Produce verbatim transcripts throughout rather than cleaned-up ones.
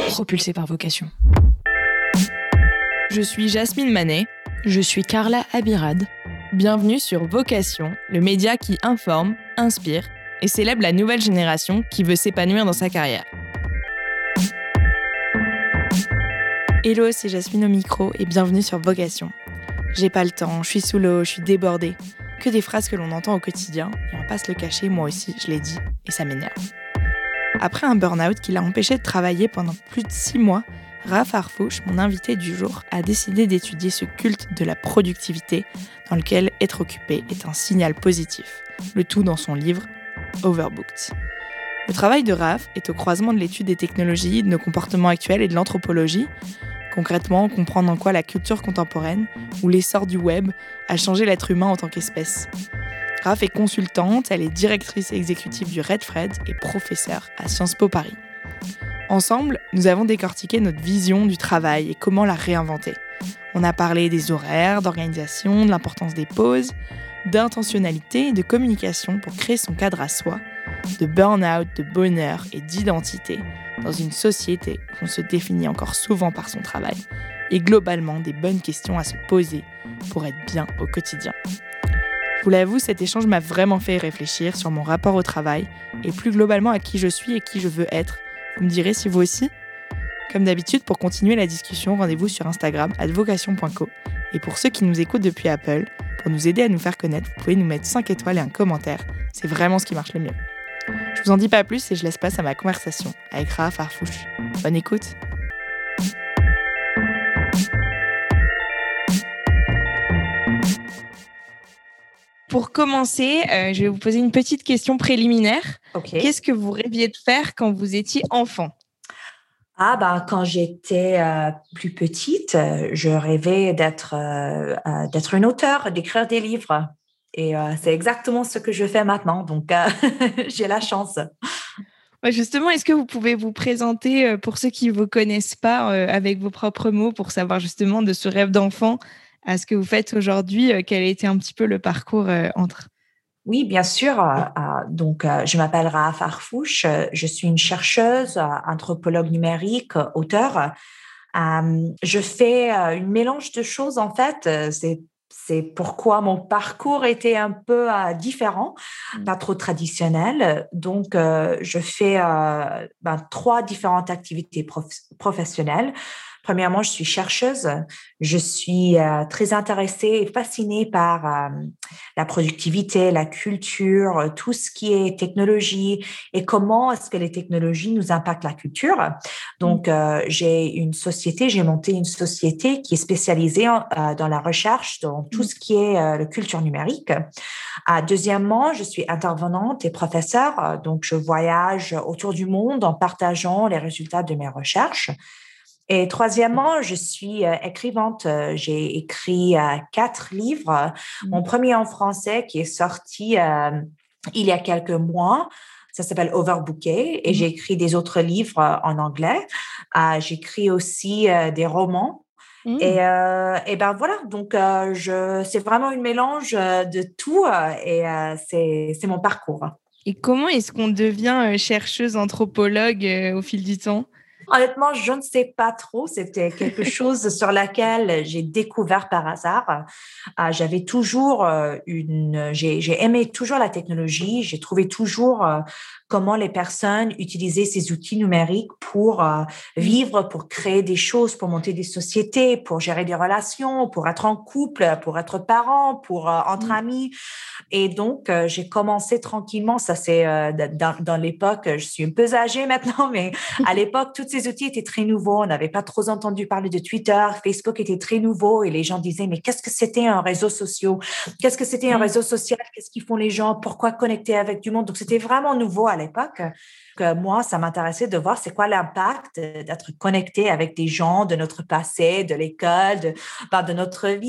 propulsés par vocation. Je suis Jasmine Manet. Je suis Carla Abirad. Bienvenue sur Vocation, le média qui informe, inspire et célèbre la nouvelle génération qui veut s'épanouir dans sa carrière. Hello, c'est Jasmine au micro et bienvenue sur Vocation. J'ai pas le temps, je suis sous l'eau, je suis débordée. Que des phrases que l'on entend au quotidien, et on va pas se le cacher, moi aussi, je l'ai dit, et ça m'énerve. Après un burn-out qui l'a empêché de travailler pendant plus de six mois, Raph Harfouch, mon invité du jour, a décidé d'étudier ce culte de la productivité dans lequel être occupé est un signal positif, le tout dans son livre Overbooked. Le travail de Raph est au croisement de l'étude des technologies, de nos comportements actuels et de l'anthropologie. Concrètement, comprendre en quoi la culture contemporaine ou l'essor du web a changé l'être humain en tant qu'espèce. Raph est consultante, elle est directrice exécutive du Red Fred et professeure à Sciences Po Paris. Ensemble, nous avons décortiqué notre vision du travail et comment la réinventer. On a parlé des horaires, d'organisation, de l'importance des pauses, d'intentionnalité, de communication pour créer son cadre à soi, de burn-out, de bonheur et d'identité dans une société où on se définit encore souvent par son travail et globalement des bonnes questions à se poser pour être bien au quotidien. Je vous l'avoue, cet échange m'a vraiment fait réfléchir sur mon rapport au travail et plus globalement à qui je suis et qui je veux être. Vous me direz si vous aussi. Comme d'habitude, pour continuer la discussion, rendez-vous sur Instagram arobase vocation point co. Et pour ceux qui nous écoutent depuis Apple, pour nous aider à nous faire connaître, vous pouvez nous mettre cinq étoiles et un commentaire. C'est vraiment ce qui marche le mieux. Je vous en dis pas plus et je laisse place à ma conversation avec Raph Harfouch. Bonne écoute. Pour commencer, euh, je vais vous poser une petite question préliminaire. Okay. Qu'est-ce que vous rêviez de faire quand vous étiez enfant ? Ah ben quand j'étais euh, plus petite, je rêvais d'être euh, euh, d'être une auteure, d'écrire des livres. Et euh, c'est exactement ce que je fais maintenant. Donc euh, j'ai la chance. Ouais, justement, est-ce que vous pouvez vous présenter pour ceux qui ne vous connaissent pas euh, avec vos propres mots pour savoir justement de ce rêve d'enfant à ce que vous faites aujourd'hui, euh, quel a été un petit peu le parcours euh, entre ? Oui, bien sûr. Euh, donc, euh, je m'appelle Raph Harfouch. Je suis une chercheuse, euh, anthropologue numérique, euh, auteure. Euh, je fais euh, une mélange de choses, en fait. C'est, c'est pourquoi mon parcours était un peu euh, différent, pas trop traditionnel. Donc, euh, je fais euh, ben, trois différentes activités prof- professionnelles. Premièrement, je suis chercheuse. Je suis euh, très intéressée et fascinée par euh, la productivité, la culture, tout ce qui est technologie et comment est-ce que les technologies nous impactent la culture. Donc, euh, j'ai une société, j'ai monté une société qui est spécialisée en, euh, dans la recherche, dans tout ce qui est euh, la culture numérique. Euh, deuxièmement, je suis intervenante et professeure. Donc, je voyage autour du monde en partageant les résultats de mes recherches. Et troisièmement, je suis euh, écrivante. J'ai écrit euh, quatre livres. Mon premier en français qui est sorti euh, il y a quelques mois, ça s'appelle Overbooked. Et j'ai écrit des autres livres euh, en anglais. Euh, j'écris aussi euh, des romans. Mmh. Et, euh, et ben voilà, donc euh, je, c'est vraiment un mélange de tout euh, et euh, c'est, c'est mon parcours. Et comment est-ce qu'on devient chercheuse anthropologue euh, au fil du temps ? Honnêtement, je ne sais pas trop. C'était quelque chose sur laquelle j'ai découvert par hasard. Euh, j'avais toujours euh, une, j'ai, j'ai aimé toujours la technologie. J'ai trouvé toujours euh, comment les personnes utilisaient ces outils numériques pour euh, vivre, pour créer des choses, pour monter des sociétés, pour gérer des relations, pour être en couple, pour être parent, pour euh, entre amis. Et donc, euh, j'ai commencé tranquillement. Ça, c'est euh, dans, dans l'époque, je suis un peu âgée maintenant, mais à l'époque, toutes ces outils étaient très nouveaux. On n'avait pas trop entendu parler de Twitter. Facebook était très nouveau et les gens disaient, mais qu'est-ce que c'était un réseau social? Qu'est-ce que c'était un réseau social? Qu'est-ce qu'ils font les gens? Pourquoi connecter avec du monde? Donc, c'était vraiment nouveau à l'époque. Que moi, ça m'intéressait de voir c'est quoi l'impact d'être connecté avec des gens de notre passé, de l'école, de, ben, de notre vie.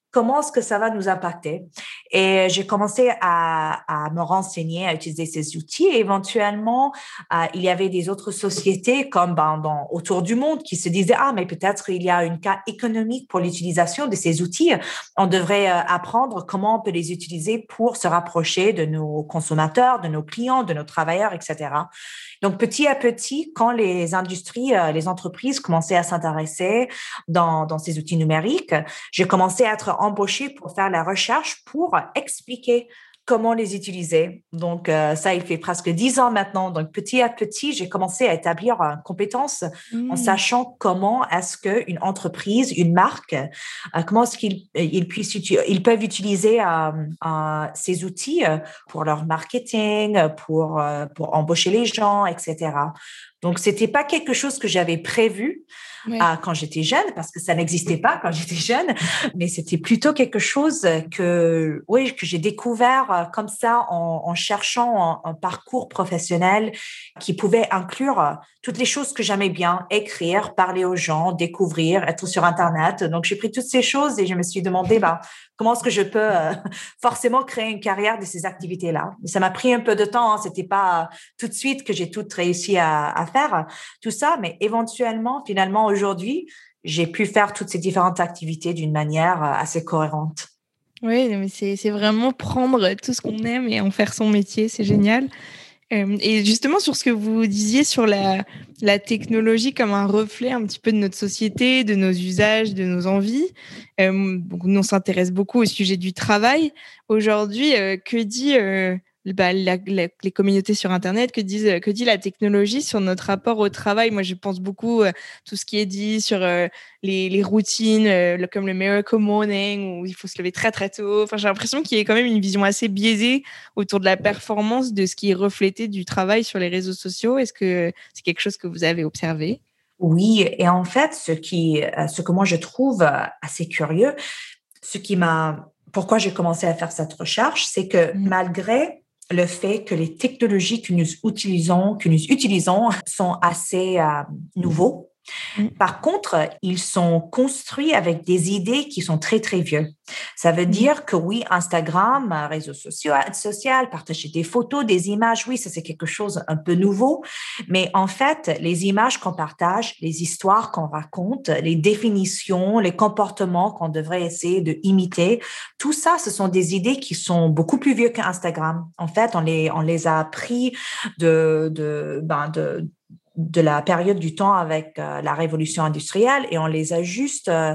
comment est-ce que ça va nous impacter? Et j'ai commencé à, à me renseigner, à utiliser ces outils. Et éventuellement, euh, il y avait des autres sociétés comme ben, dans, autour du monde qui se disaient, ah, mais peut-être il y a une cas économique pour l'utilisation de ces outils. On devrait euh, apprendre comment on peut les utiliser pour se rapprocher de nos consommateurs, de nos clients, de nos travailleurs, et cetera. Donc, petit à petit, quand les industries, euh, les entreprises commençaient à s'intéresser dans, dans ces outils numériques, j'ai commencé à être embauchée pour faire la recherche pour expliquer comment les utiliser. Donc, euh, ça, il fait presque dix ans maintenant. Donc, petit à petit, j'ai commencé à établir une compétence en Mmh. sachant comment est-ce qu'une entreprise, une marque, euh, comment est-ce qu'ils ils puissent, ils peuvent utiliser euh, euh, ces outils pour leur marketing, pour, euh, pour embaucher les gens, et cetera. Donc, c'était pas quelque chose que j'avais prévu Ouais. euh, quand j'étais jeune, parce que ça n'existait pas quand j'étais jeune, mais c'était plutôt quelque chose que, oui, que j'ai découvert euh, comme ça en, en cherchant un, un parcours professionnel qui pouvait inclure euh, toutes les choses que j'aimais bien, écrire, parler aux gens, découvrir, être sur Internet. Donc, j'ai pris toutes ces choses et je me suis demandé, bah, comment est-ce que je peux euh, forcément créer une carrière de ces activités-là. Ça m'a pris un peu de temps, hein. C'était pas tout de suite que j'ai tout réussi à, à faire tout ça, mais éventuellement, finalement, aujourd'hui, j'ai pu faire toutes ces différentes activités d'une manière euh, assez cohérente. Oui, mais c'est c'est vraiment prendre tout ce qu'on aime et en faire son métier, c'est génial. Euh, et justement, sur ce que vous disiez sur la, la technologie comme un reflet un petit peu de notre société, de nos usages, de nos envies, euh, donc nous, on s'intéresse beaucoup au sujet du travail. Aujourd'hui, euh, que dit euh, bah, la, la- les communautés sur Internet, que, disent, que dit la technologie sur notre rapport au travail? Moi, je pense beaucoup à tout ce qui est dit sur euh, les, les routines, euh, le- comme le Miracle Morning, où il faut se lever très très tôt. Enfin, j'ai l'impression qu'il y a quand même une vision assez biaisée autour de la performance de ce qui est reflété du travail sur les réseaux sociaux. Est-ce que c'est quelque chose que vous avez observé? Oui, et en fait, ce qui, euh, ce que moi je trouve euh, assez curieux, ce qui m'a, pourquoi j'ai commencé à faire cette recherche, c'est que Mm. malgré le fait que les technologies que nous utilisons, que nous utilisons sont assez euh, nouveaux. Mm. Par contre, ils sont construits avec des idées qui sont très, très vieux. Ça veut Mm. dire que oui, Instagram, un réseau social, social, partager des photos, des images, oui, ça c'est quelque chose un peu nouveau. Mais en fait, les images qu'on partage, les histoires qu'on raconte, les définitions, les comportements qu'on devrait essayer de imiter, tout ça, ce sont des idées qui sont beaucoup plus vieux qu'Instagram. En fait, on les, on les a appris de, de, ben de, de la période du temps avec euh, la révolution industrielle et on les a juste euh,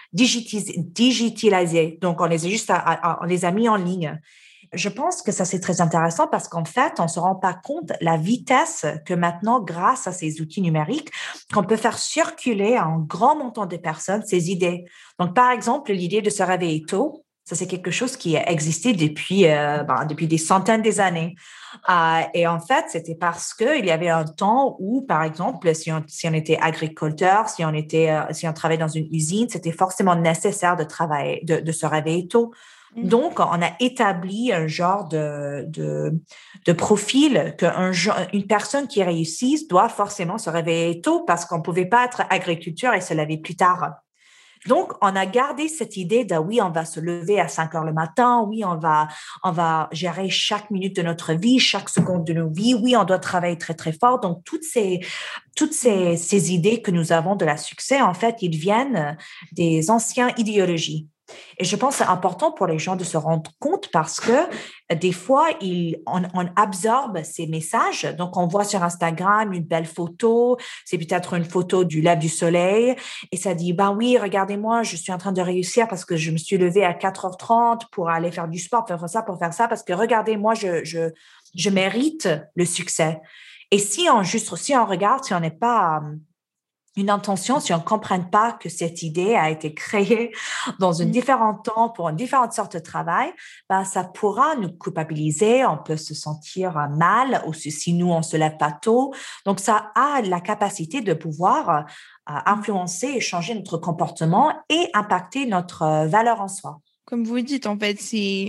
digitalisés. Donc, on les a juste, à, à, on les a mis en ligne. Je pense que ça, c'est très intéressant parce qu'en fait, on ne se rend pas compte la vitesse que maintenant, grâce à ces outils numériques, qu'on peut faire circuler à un grand montant de personnes ces idées. Donc, par exemple, l'idée de se réveiller tôt, ça, c'est quelque chose qui a existé depuis, euh, ben, depuis des centaines d'années. Euh, et en fait, c'était parce qu'il y avait un temps où, par exemple, si on, si on était agriculteur, si on, était, euh, si on travaillait dans une usine, c'était forcément nécessaire de, travailler, de, de se réveiller tôt. Mm. Donc, on a établi un genre de, de, de profil qu'une une personne qui réussisse doit forcément se réveiller tôt parce qu'on ne pouvait pas être agriculteur et se lever plus tard. Donc, on a gardé cette idée de oui, on va se lever à cinq heures le matin, oui, on va, on va gérer chaque minute de notre vie, chaque seconde de nos vies, oui, on doit travailler très, très fort. Donc, toutes ces, toutes ces, ces idées que nous avons de la succès, en fait, ils viennent des anciennes idéologies. Et je pense que c'est important pour les gens de se rendre compte parce que des fois, ils, on, on absorbe ces messages. Donc, on voit sur Instagram une belle photo, c'est peut-être une photo du lever du soleil et ça dit, ben oui, regardez-moi, je suis en train de réussir parce que je me suis levée à quatre heures trente pour aller faire du sport, pour faire ça, pour faire ça, parce que regardez, moi, je, je, je mérite le succès. Et si on juste, si on regarde, si on n'est pas une intention, si on ne comprenne pas que cette idée a été créée dans un Mm. différent temps pour une différente sorte de travail, ben, ça pourra nous culpabiliser, on peut se sentir mal, ou si nous, on ne se lève pas tôt. Donc, ça a la capacité de pouvoir euh, influencer et changer notre comportement et impacter notre euh, valeur en soi. Comme vous dites, en fait, c'est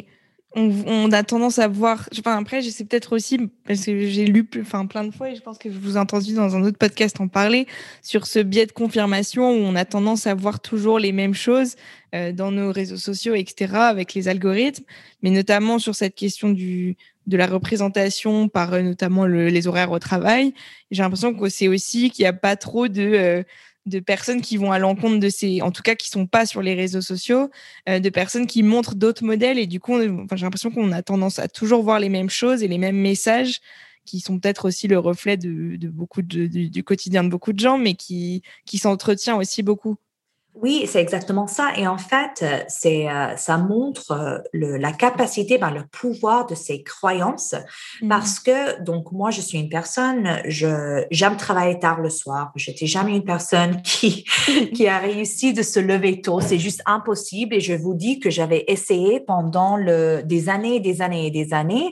on, on a tendance à voir, enfin, après, je sais peut-être aussi, parce que j'ai lu enfin, plein de fois, et je pense que je vous ai entendu dans un autre podcast en parler, sur ce biais de confirmation où on a tendance à voir toujours les mêmes choses euh, dans nos réseaux sociaux, et cetera, avec les algorithmes, mais notamment sur cette question du, de la représentation par euh, notamment le, les horaires au travail. J'ai l'impression que c'est aussi qu'il n'y a pas trop de... Euh, de personnes qui vont à l'encontre de ces, en tout cas qui sont pas sur les réseaux sociaux, euh, de personnes qui montrent d'autres modèles et du coup, on, enfin, j'ai l'impression qu'on a tendance à toujours voir les mêmes choses et les mêmes messages qui sont peut-être aussi le reflet de, de beaucoup de, du, du quotidien de beaucoup de gens, mais qui, qui s'entretient aussi beaucoup. Oui, c'est exactement ça. Et en fait, c'est, euh, ça montre euh, le, la capacité, ben, le pouvoir de ces croyances. Mmh. Parce que, donc, moi, je suis une personne, je, j'aime travailler tard le soir. J'étais jamais une personne qui, qui a réussi de se lever tôt. C'est juste impossible. Et je vous dis que j'avais essayé pendant le, des années, des années et des années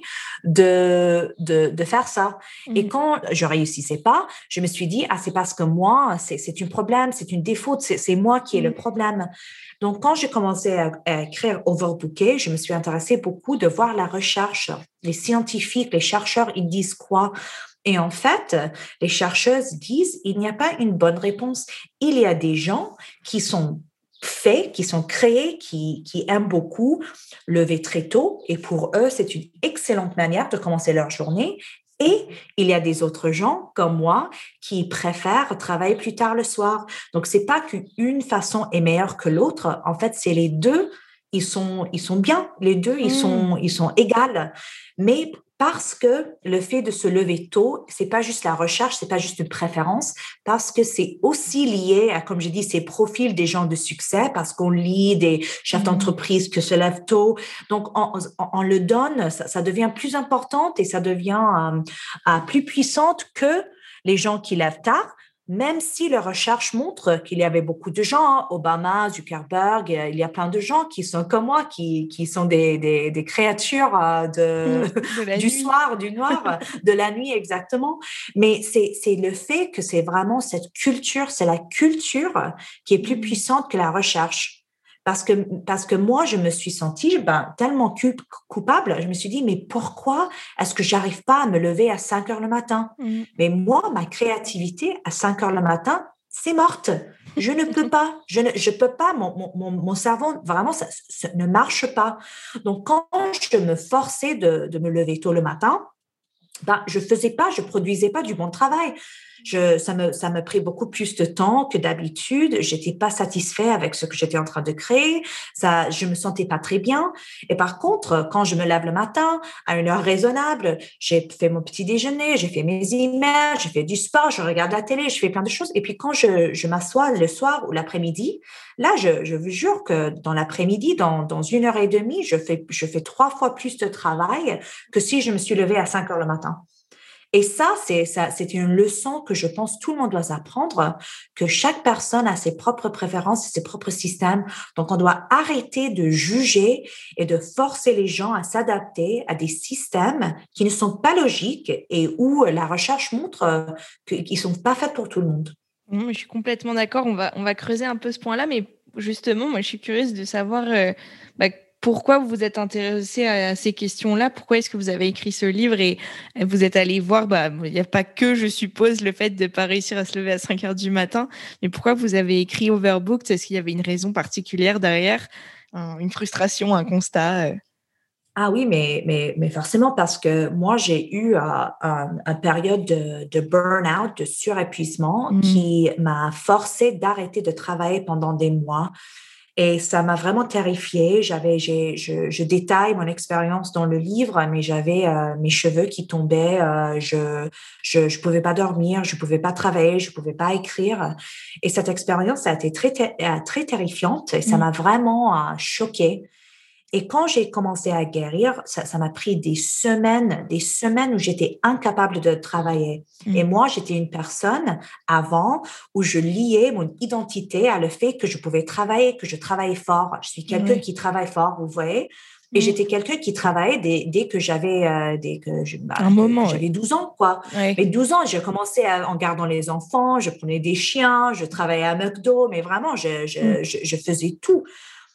de, de, de faire ça. Mmh. Et quand je réussissais pas, je me suis dit, ah, c'est parce que moi, c'est, c'est un problème, c'est une défaut, c'est, c'est moi qui est le problème. Donc, quand j'ai commencé à, à écrire Overbooké, je me suis intéressée beaucoup de voir la recherche. Les scientifiques, les chercheurs, ils disent quoi? Et en fait, les chercheuses disent, il n'y a pas une bonne réponse. Il y a des gens qui sont faits, qui sont créés, qui, qui aiment beaucoup lever très tôt. Et pour eux, c'est une excellente manière de commencer leur journée. Et il y a des autres gens comme moi qui préfèrent travailler plus tard le soir. Donc, c'est pas qu'une façon est meilleure que l'autre. En fait, c'est les deux, ils sont, ils sont bien. Les deux, ils sont, ils sont égales. Mais parce que le fait de se lever tôt, c'est pas juste la recherche, c'est pas juste une préférence, parce que c'est aussi lié à, comme j'ai dit, ces profils des gens de succès, parce qu'on lit des chefs d'entreprise qui se lèvent tôt. Donc, on, on, on le donne, ça, ça devient plus importante et ça devient euh, euh, plus puissante que les gens qui lèvent tard. Même si les recherches montrent qu'il y avait beaucoup de gens, hein, Obama, Zuckerberg, il y a plein de gens qui sont comme moi, qui, qui sont des, des, des créatures euh, de, de du nuit. soir, du noir, de la nuit exactement. Mais c'est, c'est le fait que c'est vraiment cette culture, c'est la culture qui est plus puissante que la recherche. Parce que, parce que moi, je me suis sentie ben, tellement coupable. Je me suis dit, mais pourquoi est-ce que j'arrive pas à me lever à cinq heures le matin? Mmh. Mais moi, ma créativité à cinq heures le matin, c'est morte. Je ne peux pas. Je ne je peux pas. Mon, mon, mon cerveau, vraiment, ça, ça ne marche pas. Donc, quand je me forçais de, de me lever tôt le matin, ben, je faisais pas, je produisais pas du bon travail. Je, ça me, ça me pris beaucoup plus de temps que d'habitude. J'étais pas satisfait avec ce que j'étais en train de créer. Ça, je me sentais pas très bien. Et par contre, quand je me lève le matin à une heure raisonnable, j'ai fait mon petit déjeuner, j'ai fait mes emails, j'ai fait du sport, je regarde la télé, je fais plein de choses. Et puis quand je, je m'assois le soir ou l'après-midi, là, je, je vous jure que dans l'après-midi, dans, dans une heure et demie, je fais, je fais trois fois plus de travail que si je me suis levée à cinq heures le matin. Et ça, c'est, ça, c'est une leçon que je pense tout le monde doit apprendre, que chaque personne a ses propres préférences et ses propres systèmes. Donc, on doit arrêter de juger et de forcer les gens à s'adapter à des systèmes qui ne sont pas logiques et où la recherche montre qu'ils ne sont pas faits pour tout le monde. Mmh, je suis complètement d'accord. On va, on va creuser un peu ce point-là, mais justement, moi, je suis curieuse de savoir euh, bah, pourquoi vous vous êtes intéressé à ces questions-là. Pourquoi est-ce que vous avez écrit ce livre et vous êtes allé voir, bah, il n'y a pas que, je suppose, le fait de ne pas réussir à se lever à cinq heures du matin, mais pourquoi vous avez écrit Overbooked? Est-ce qu'il y avait une raison particulière derrière, une frustration, un constat? Ah oui, mais, mais, mais forcément parce que moi, j'ai eu uh, um, une période de, de burn-out, de surépuisement mmh. qui m'a forcé d'arrêter de travailler pendant des mois. Et ça m'a vraiment terrifiée. J'avais, j'ai, je, je détaille mon expérience dans le livre, mais j'avais euh, mes cheveux qui tombaient. Euh, je, je, je pouvais pas dormir, je pouvais pas travailler, je pouvais pas écrire. Et cette expérience, ça a été très, très, très terrifiante et ça mmh. m'a vraiment euh, choquée. Et quand j'ai commencé à guérir, ça, ça m'a pris des semaines, des semaines où j'étais incapable de travailler. Mmh. Et moi, j'étais une personne avant où je liais mon identité à le fait que je pouvais travailler, que je travaillais fort. Je suis quelqu'un mmh. qui travaille fort, vous voyez. Et mmh. j'étais quelqu'un qui travaillait dès, dès que j'avais, euh, dès que, je, bah, Un moment, que j'avais ouais. douze ans, quoi. Ouais. Mais douze ans, j'ai commencé à, en gardant les enfants, je prenais des chiens, je travaillais à McDo, mais vraiment, je, je, mmh. je, je faisais tout.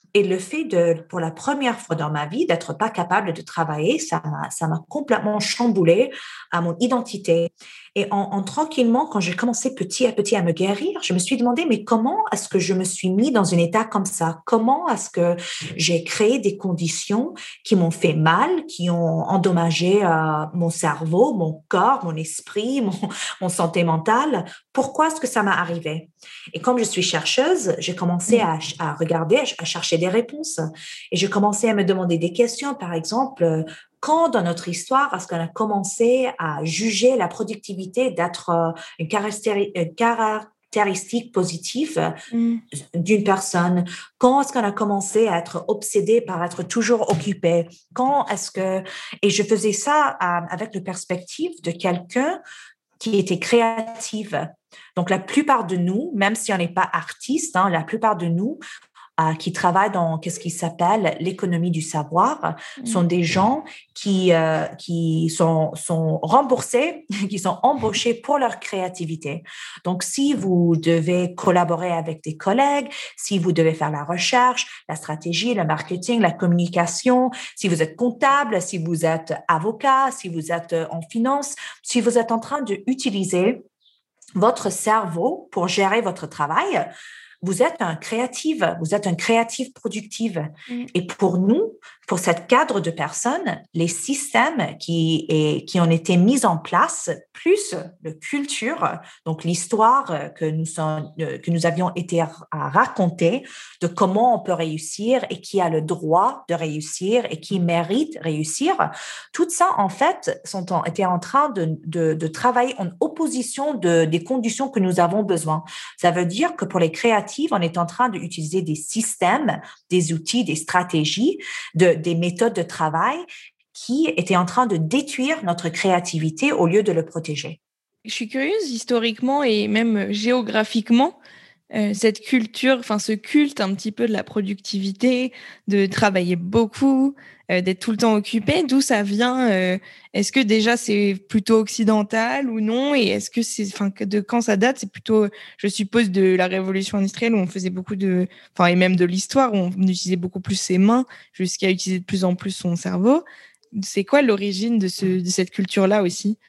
Et le fait de, pour la première fois dans ma vie, d'être pas capable de travailler, ça m'a, ça m'a complètement chamboulé à mon identité. Et en, en tranquillement, quand j'ai commencé petit à petit à me guérir, je me suis demandé, mais comment est-ce que je me suis mis dans un état comme ça? Comment est-ce que j'ai créé des conditions qui m'ont fait mal, qui ont endommagé euh, mon cerveau, mon corps, mon esprit, mon, mon santé mentale? Pourquoi est-ce que ça m'est arrivé? Et comme je suis chercheuse, j'ai commencé à, à regarder, à chercher des réponses. Et j'ai commencé à me demander des questions, par exemple, quand dans notre histoire est-ce qu'on a commencé à juger la productivité d'être euh, une caractéri- une caractéristique positive Mm. d'une personne? Quand est-ce qu'on a commencé à être obsédé par être toujours occupé? Quand est-ce que... Et je faisais ça euh, avec la perspective de quelqu'un qui était créative. Donc, la plupart de nous, même si on n'est pas artiste, hein, la plupart de nous euh, qui travaillent dans qu'est-ce qui s'appelle l'économie du savoir sont des gens qui, euh, qui sont, sont remboursés, qui sont embauchés pour leur créativité. Donc, si vous devez collaborer avec des collègues, si vous devez faire la recherche, la stratégie, le marketing, la communication, si vous êtes comptable, si vous êtes avocat, si vous êtes en finance, si vous êtes en train d'utiliser votre cerveau pour gérer votre travail, vous êtes un créatif, vous êtes un créatif productive. Mm. Et pour nous, pour cette cadre de personnes, les systèmes qui, est, qui ont été mis en place, plus la culture, donc l'histoire que nous, sommes, que nous avions été à raconter de comment on peut réussir et qui a le droit de réussir et qui mérite réussir, tout ça, en fait, sont en, étaient en train de, de, de travailler en opposition de, des conditions que nous avons besoin. Ça veut dire que pour les créatifs, on est en train d'utiliser des systèmes, des outils, des stratégies, de, des méthodes de travail qui étaient en train de détruire notre créativité au lieu de le protéger. Je suis curieuse, historiquement et même géographiquement, euh, cette culture, enfin ce culte un petit peu de la productivité, de travailler beaucoup, euh, d'être tout le temps occupé, d'où ça vient? euh, Est-ce que déjà c'est plutôt occidental ou non? Et est-ce que c'est, enfin, de quand ça date? C'est plutôt, je suppose, de la révolution industrielle où on faisait beaucoup de, enfin, et même de l'histoire où on utilisait beaucoup plus ses mains jusqu'à utiliser de plus en plus son cerveau. C'est quoi l'origine de, ce, de cette culture-là aussi?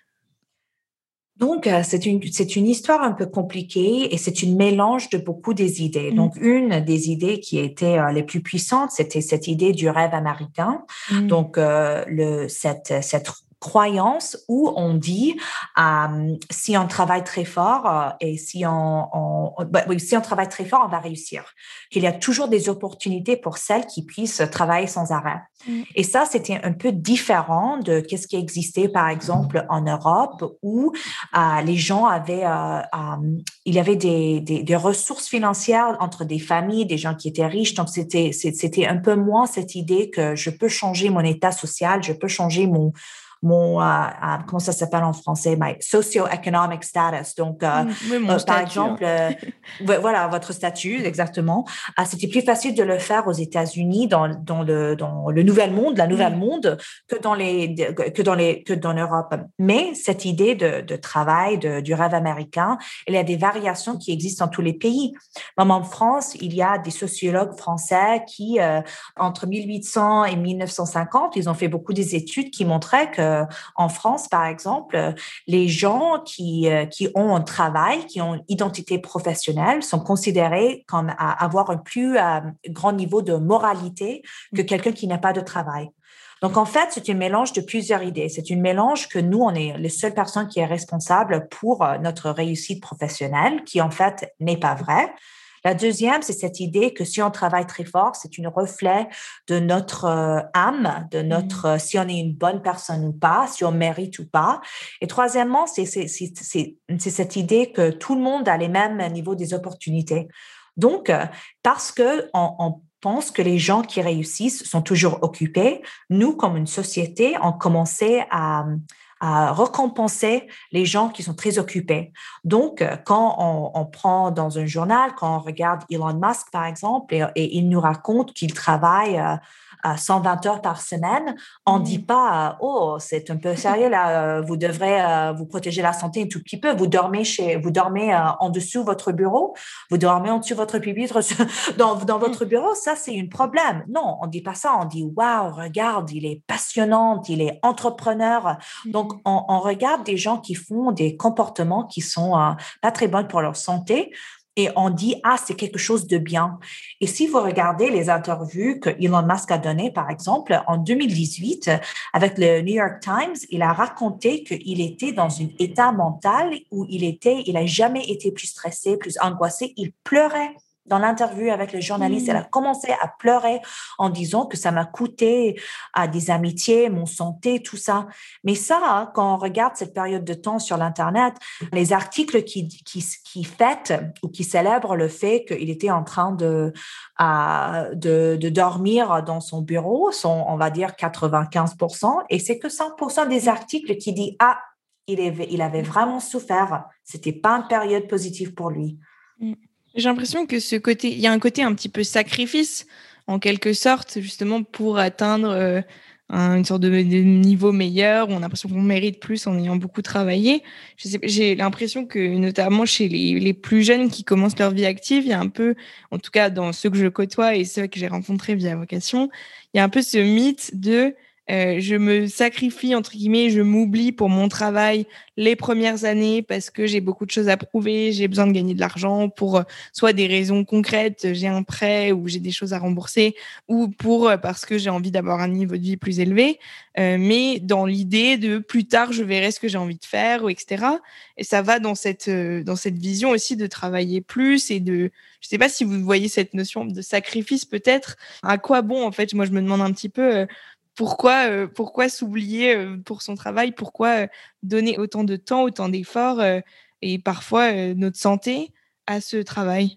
Donc, c'est une, c'est une histoire un peu compliquée et c'est une mélange de beaucoup des idées. Mmh. Donc, une des idées qui était euh, les plus puissantes, c'était cette idée du rêve américain. Mmh. Donc, euh, le, cette, cette croyance où on dit euh, si on travaille très fort euh, et si on, on, bah, oui, si on travaille très fort, on va réussir. Qu'il y a toujours des opportunités pour celles qui puissent travailler sans arrêt. Mm. Et ça, c'était un peu différent de qu'est-ce qui existait, par exemple, en Europe où euh, les gens avaient, euh, euh, il y avait des, des, des ressources financières entre des familles, des gens qui étaient riches. Donc, c'était, c'était un peu moins cette idée que je peux changer mon état social, je peux changer mon mon, euh, euh, comment ça s'appelle en français, my socio-economic status. Donc, euh, oui, mon euh, statut, par exemple, euh, voilà, votre statut, exactement. Euh, c'était plus facile de le faire aux États-Unis, dans, dans, le, dans le nouvel monde, la nouvelle oui. monde, que dans les, que dans les, que dans l'Europe. Mais cette idée de, de travail, de, du rêve américain, il y a des variations qui existent dans tous les pays. Même en France, il y a des sociologues français qui, euh, entre mille huit cents et mille neuf cent cinquante, ils ont fait beaucoup des études qui montraient que en France, par exemple, les gens qui, qui ont un travail, qui ont une identité professionnelle, sont considérés comme à avoir un plus euh, grand niveau de moralité que quelqu'un qui n'a pas de travail. Donc, en fait, c'est un mélange de plusieurs idées. C'est un mélange que nous, on est les seules personnes qui est responsable pour notre réussite professionnelle, qui en fait n'est pas vrai. La deuxième, c'est cette idée que si on travaille très fort, c'est un reflet de notre euh, âme, de notre mmh. si on est une bonne personne ou pas, si on mérite ou pas. Et troisièmement, c'est, c'est, c'est, c'est, c'est cette idée que tout le monde a les mêmes niveaux des opportunités. Donc, parce que on, on pense que les gens qui réussissent sont toujours occupés, nous, comme une société, on commençait à à récompenser les gens qui sont très occupés. Donc, quand on, on prend dans un journal, quand on regarde Elon Musk, par exemple, et, et il nous raconte qu'il travaille euh, à cent vingt heures par semaine, on ne mmh. dit pas « Oh, c'est un peu sérieux là, vous devrez euh, vous protéger la santé un tout petit peu. Vous dormez, chez, vous dormez euh, en dessous de votre bureau, vous dormez en dessous de votre pupitre dans, dans votre bureau, ça c'est un problème. » Non, on ne dit pas ça, on dit « Waouh, regarde, il est passionnant, il est entrepreneur. » Donc, on, on regarde des gens qui font des comportements qui sont euh, pas très bons pour leur santé. Et on dit, ah, c'est quelque chose de bien. Et si vous regardez les interviews que Elon Musk a données, par exemple, en deux mille dix-huit, avec le New York Times, il a raconté qu'il était dans un état mental où il était, il n'a jamais été plus stressé, plus angoissé. Il pleurait. Dans l'interview avec le journaliste, mmh. elle a commencé à pleurer en disant que ça m'a coûté à des amitiés, mon santé, tout ça. Mais ça, hein, quand on regarde cette période de temps sur l'Internet, les articles qui, qui, qui fêtent ou qui célèbrent le fait qu'il était en train de, à, de, de dormir dans son bureau sont, on va dire, quatre-vingt-quinze pour cent. Et c'est que cinq pour cent des articles qui disent « Ah, il avait, il avait vraiment souffert. C'était pas une période positive pour lui. Mmh. » J'ai l'impression que ce côté, il y a un côté un petit peu sacrifice, en quelque sorte, justement pour atteindre euh, un, une sorte de, de niveau meilleur, où on a l'impression qu'on mérite plus en ayant beaucoup travaillé. Je sais, j'ai l'impression que, notamment chez les, les plus jeunes qui commencent leur vie active, il y a un peu, en tout cas dans ceux que je côtoie et ceux que j'ai rencontrés via Vocation, il y a un peu ce mythe de Euh, je me sacrifie, entre guillemets, je m'oublie pour mon travail les premières années parce que j'ai beaucoup de choses à prouver, j'ai besoin de gagner de l'argent pour euh, soit des raisons concrètes, j'ai un prêt ou j'ai des choses à rembourser, ou pour euh, parce que j'ai envie d'avoir un niveau de vie plus élevé, euh, mais dans l'idée de plus tard, je verrai ce que j'ai envie de faire, ou et cetera. Et ça va dans cette, euh, dans cette vision aussi de travailler plus et de... Je sais pas si vous voyez cette notion de sacrifice peut-être. À quoi bon, en fait, moi je me demande un petit peu... Euh, Pourquoi, euh, pourquoi s'oublier euh, pour son travail? Pourquoi euh, donner autant de temps, autant d'efforts euh, et parfois euh, notre santé à ce travail?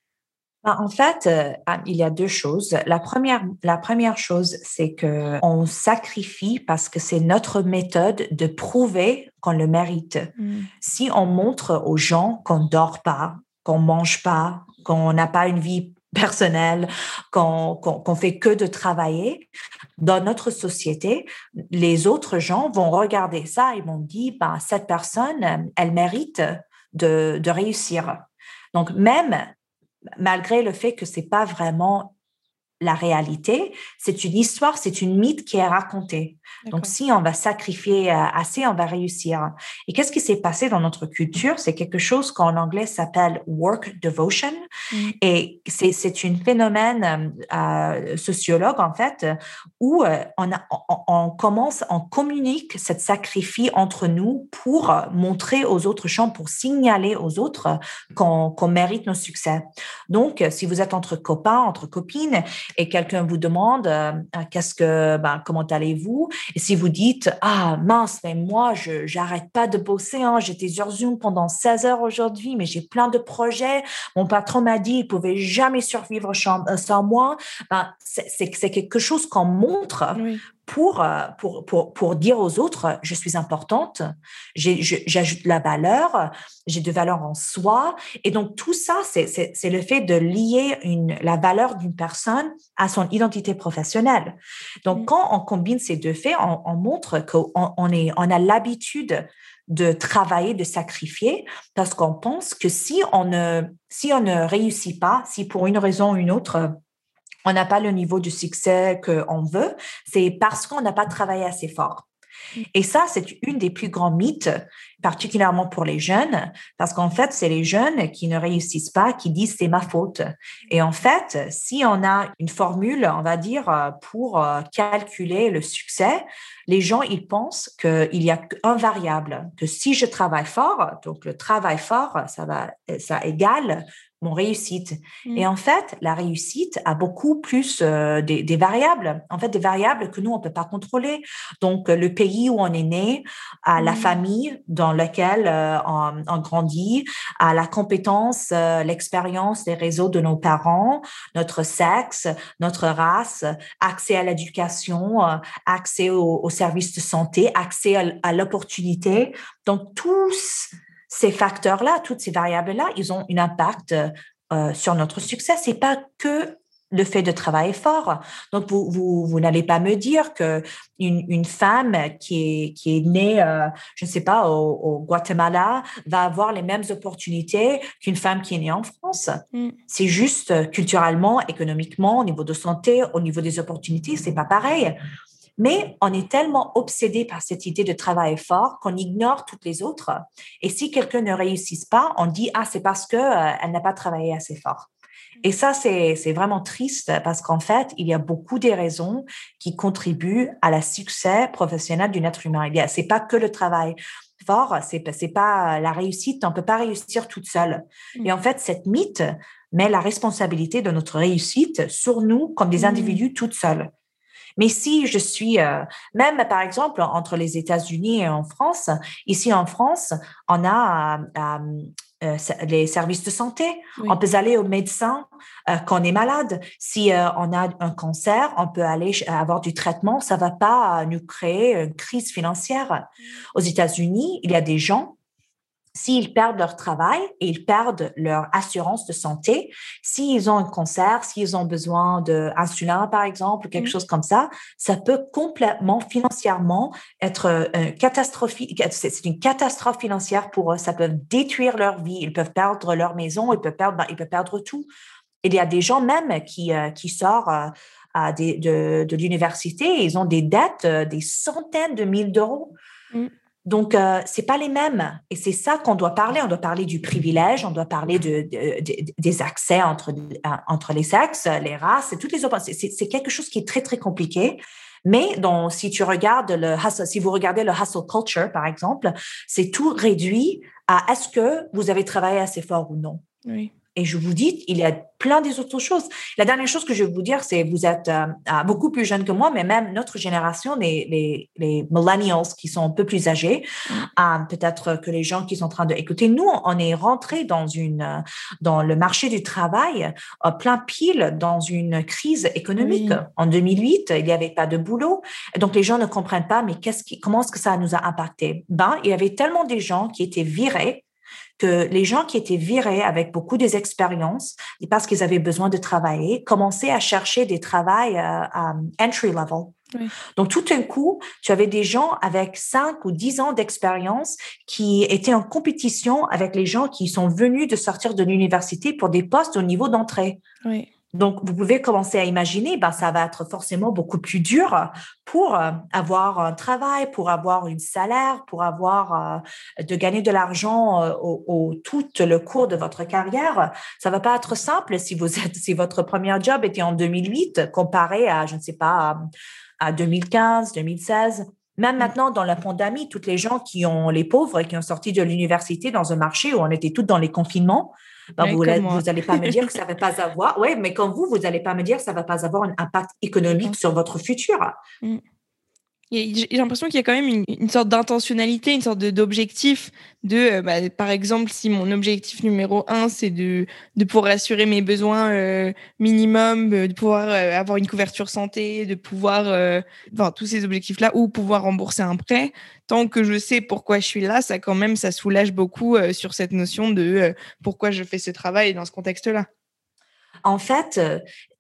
En fait, euh, il y a deux choses. La première, la première chose, c'est que on sacrifie parce que c'est notre méthode de prouver qu'on le mérite. Mm. Si on montre aux gens qu'on dort pas, qu'on mange pas, qu'on n'a pas une vie personnelle, qu'on, qu'on, qu'on fait que de travailler, dans notre société, les autres gens vont regarder ça et vont dire, ben, cette personne, elle mérite de, de réussir. Donc, même malgré le fait que c'est pas vraiment la réalité, c'est une histoire, c'est une mythe qui est racontée. D'accord. Donc, si on va sacrifier assez, on va réussir. Et qu'est-ce qui s'est passé dans notre culture? C'est quelque chose qu'en anglais s'appelle work devotion. Mm. Et c'est, c'est un phénomène euh, sociologue, en fait, où euh, on, a, on, on commence, on communique cette sacrifice entre nous pour montrer aux autres gens, pour signaler aux autres qu'on, qu'on mérite nos succès. Donc, si vous êtes entre copains, entre copines, et quelqu'un vous demande euh, qu'est-ce que, ben, comment allez-vous? Et si vous dites, ah mince, mais moi, je j'arrête pas de bosser, hein, j'étais sur Zoom pendant seize heures aujourd'hui, mais j'ai plein de projets. Mon patron m'a dit, il pouvait jamais survivre sans, sans moi. Ben, c'est, c'est, c'est quelque chose qu'on montre. Oui. Pour, pour, pour, pour dire aux autres, je suis importante, j'ai, je, j'ajoute de la valeur, j'ai de valeur en soi. Et donc, tout ça, c'est, c'est, c'est le fait de lier une, la valeur d'une personne à son identité professionnelle. Donc, mmh. quand on combine ces deux faits, on, on montre qu'on on est, on a l'habitude de travailler, de sacrifier, parce qu'on pense que si on ne, si on ne réussit pas, si pour une raison ou une autre, on n'a pas le niveau de succès qu'on veut, c'est parce qu'on n'a pas travaillé assez fort. Et ça, c'est une des plus grands mythes, particulièrement pour les jeunes, parce qu'en fait, c'est les jeunes qui ne réussissent pas, qui disent c'est ma faute. Et en fait, si on a une formule, on va dire, pour calculer le succès, les gens, ils pensent qu'il y a un variable, que si je travaille fort, donc le travail fort, ça va, ça égale mon réussite. Mmh. Et en fait, la réussite a beaucoup plus euh, des, des variables, en fait, des variables que nous, on ne peut pas contrôler. Donc, le pays où on est né, à mmh. la famille dans laquelle euh, on, on grandit, à la compétence, euh, l'expérience, les réseaux de nos parents, notre sexe, notre race, accès à l'éducation, euh, accès aux, aux services de santé, accès à, à l'opportunité. Donc, tous ces facteurs-là, toutes ces variables-là, ils ont un impact euh, sur notre succès. C'est pas que le fait de travailler fort. Donc, vous, vous, vous n'allez pas me dire que une, une femme qui est, qui est née, euh, je ne sais pas, au, au Guatemala va avoir les mêmes opportunités qu'une femme qui est née en France. Mm. C'est juste culturellement, économiquement, au niveau de santé, au niveau des opportunités, c'est pas pareil. Mais on est tellement obsédé par cette idée de travail fort qu'on ignore toutes les autres. Et si quelqu'un ne réussit pas, on dit « Ah, c'est parce qu'elle euh, n'a pas travaillé assez fort ». Et ça, c'est, c'est vraiment triste parce qu'en fait, il y a beaucoup de raisons qui contribuent à la succès professionnel d'un être humain. Ce n'est pas que le travail fort, c'est, c'est pas la réussite, on ne peut pas réussir toute seule. Mmh. Et en fait, cette mythe met la responsabilité de notre réussite sur nous comme des individus mmh. toutes seules. Mais si je suis, euh, même par exemple, entre les États-Unis et en France, ici en France, on a euh, euh, les services de santé. Oui. On peut aller au médecin euh, quand on est malade. Si euh, on a un cancer, on peut aller avoir du traitement. Ça ne va pas nous créer une crise financière. Aux États-Unis, il y a des gens, s'ils perdent leur travail et ils perdent leur assurance de santé, s'ils ont un cancer, s'ils ont besoin d'insuline, par exemple, ou quelque mmh. chose comme ça, ça peut complètement, financièrement, être euh, catastrophique. C'est une catastrophe financière pour eux. Ça peut détruire leur vie. Ils peuvent perdre leur maison, ils peuvent perdre, ils peuvent perdre tout. Il y a des gens même qui, euh, qui sortent euh, à des, de, de l'université, ils ont des dettes, euh, des centaines de mille d'euros. Mmh. Donc, euh, c'est pas les mêmes. Et c'est ça qu'on doit parler. On doit parler du privilège, on doit parler de, de, de, des accès entre, entre les sexes, les races, et toutes les autres. C'est, c'est quelque chose qui est très, très compliqué. Mais donc, si tu regardes le hustle, si vous regardez le hustle culture, par exemple, c'est tout réduit à est-ce que vous avez travaillé assez fort ou non. Oui. Et je vous dis, il y a plein des autres choses. La dernière chose que je vais vous dire, c'est vous êtes euh, beaucoup plus jeune que moi, mais même notre génération, les, les, les millennials qui sont un peu plus âgés, mmh. euh, peut-être que les gens qui sont en train d'écouter, nous, on est rentrés dans, une, dans le marché du travail euh, plein pile dans une crise économique. Oui. En deux mille huit, il n'y avait pas de boulot. Donc, les gens ne comprennent pas, mais qu'est-ce qui, comment est-ce que ça nous a impacté? Ben, il y avait tellement des gens qui étaient virés que les gens qui étaient virés avec beaucoup d'expérience, et parce qu'ils avaient besoin de travailler, commençaient à chercher des travails euh, um, entry level. Oui. Donc, tout d'un coup, tu avais des gens avec cinq ou dix ans d'expérience qui étaient en compétition avec les gens qui sont venus de sortir de l'université pour des postes au niveau d'entrée. Oui. Donc, vous pouvez commencer à imaginer, ben, ça va être forcément beaucoup plus dur pour euh, avoir un travail, pour avoir un salaire, pour avoir euh, de gagner de l'argent euh, au, au tout le cours de votre carrière. Ça va pas être simple si vous êtes, si votre premier job était en deux mille huit comparé à, je ne sais pas, à, à deux mille quinze, deux mille seize. Même maintenant, dans la pandémie, toutes les gens qui ont, les pauvres qui ont sorti de l'université dans un marché où on était tous dans les confinements, ben oui, vous n'allez pas me dire que ça ne va pas avoir, oui, mais comme vous, vous n'allez pas me dire que ça ne va pas avoir un impact économique sur votre futur. Mm. J'ai l'impression qu'il y a quand même une, une sorte d'intentionnalité, une sorte de, d'objectif de, euh, bah, par exemple, si mon objectif numéro un, c'est de, de pouvoir assurer mes besoins euh, minimum, de pouvoir euh, avoir une couverture santé, de pouvoir, euh, enfin, tous ces objectifs-là, ou pouvoir rembourser un prêt, tant que je sais pourquoi je suis là, ça quand même, ça soulage beaucoup euh, sur cette notion de euh, pourquoi je fais ce travail dans ce contexte-là. En fait, euh,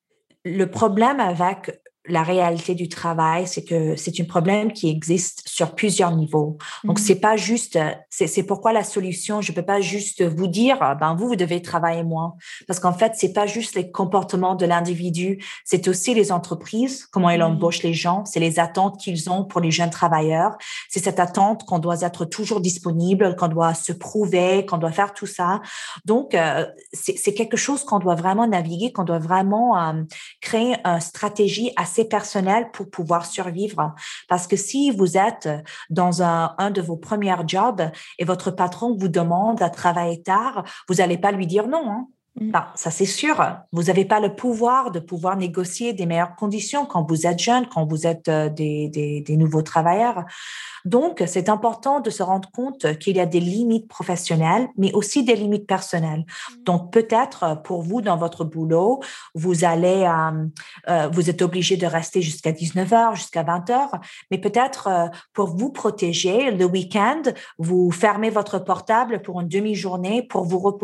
le problème avec la réalité du travail, c'est que c'est un problème qui existe sur plusieurs niveaux. Donc, mmh. c'est pas juste, c'est, c'est pourquoi la solution, je peux pas juste vous dire, ben, vous, vous devez travailler moins. Parce qu'en fait, c'est pas juste les comportements de l'individu, c'est aussi les entreprises, comment elles mmh. embauchent les gens, c'est les attentes qu'ils ont pour les jeunes travailleurs. C'est cette attente qu'on doit être toujours disponible, qu'on doit se prouver, qu'on doit faire tout ça. Donc, euh, c'est, c'est quelque chose qu'on doit vraiment naviguer, qu'on doit vraiment euh, créer une stratégie assez personnel pour pouvoir survivre. Parce que si vous êtes dans un, un de vos premiers jobs et votre patron vous demande à travailler tard, vous n'allez pas lui dire non. Hein? Non, ça c'est sûr. Vous n'avez pas le pouvoir de pouvoir négocier des meilleures conditions quand vous êtes jeune, quand vous êtes des, des, des nouveaux travailleurs. Donc, c'est important de se rendre compte qu'il y a des limites professionnelles, mais aussi des limites personnelles. Donc, peut-être pour vous, dans votre boulot, vous allez, euh, euh, vous êtes obligé de rester jusqu'à dix-neuf heures, jusqu'à vingt heures, mais peut-être euh, pour vous protéger, le week-end, vous fermez votre portable pour une demi-journée pour vous reposer.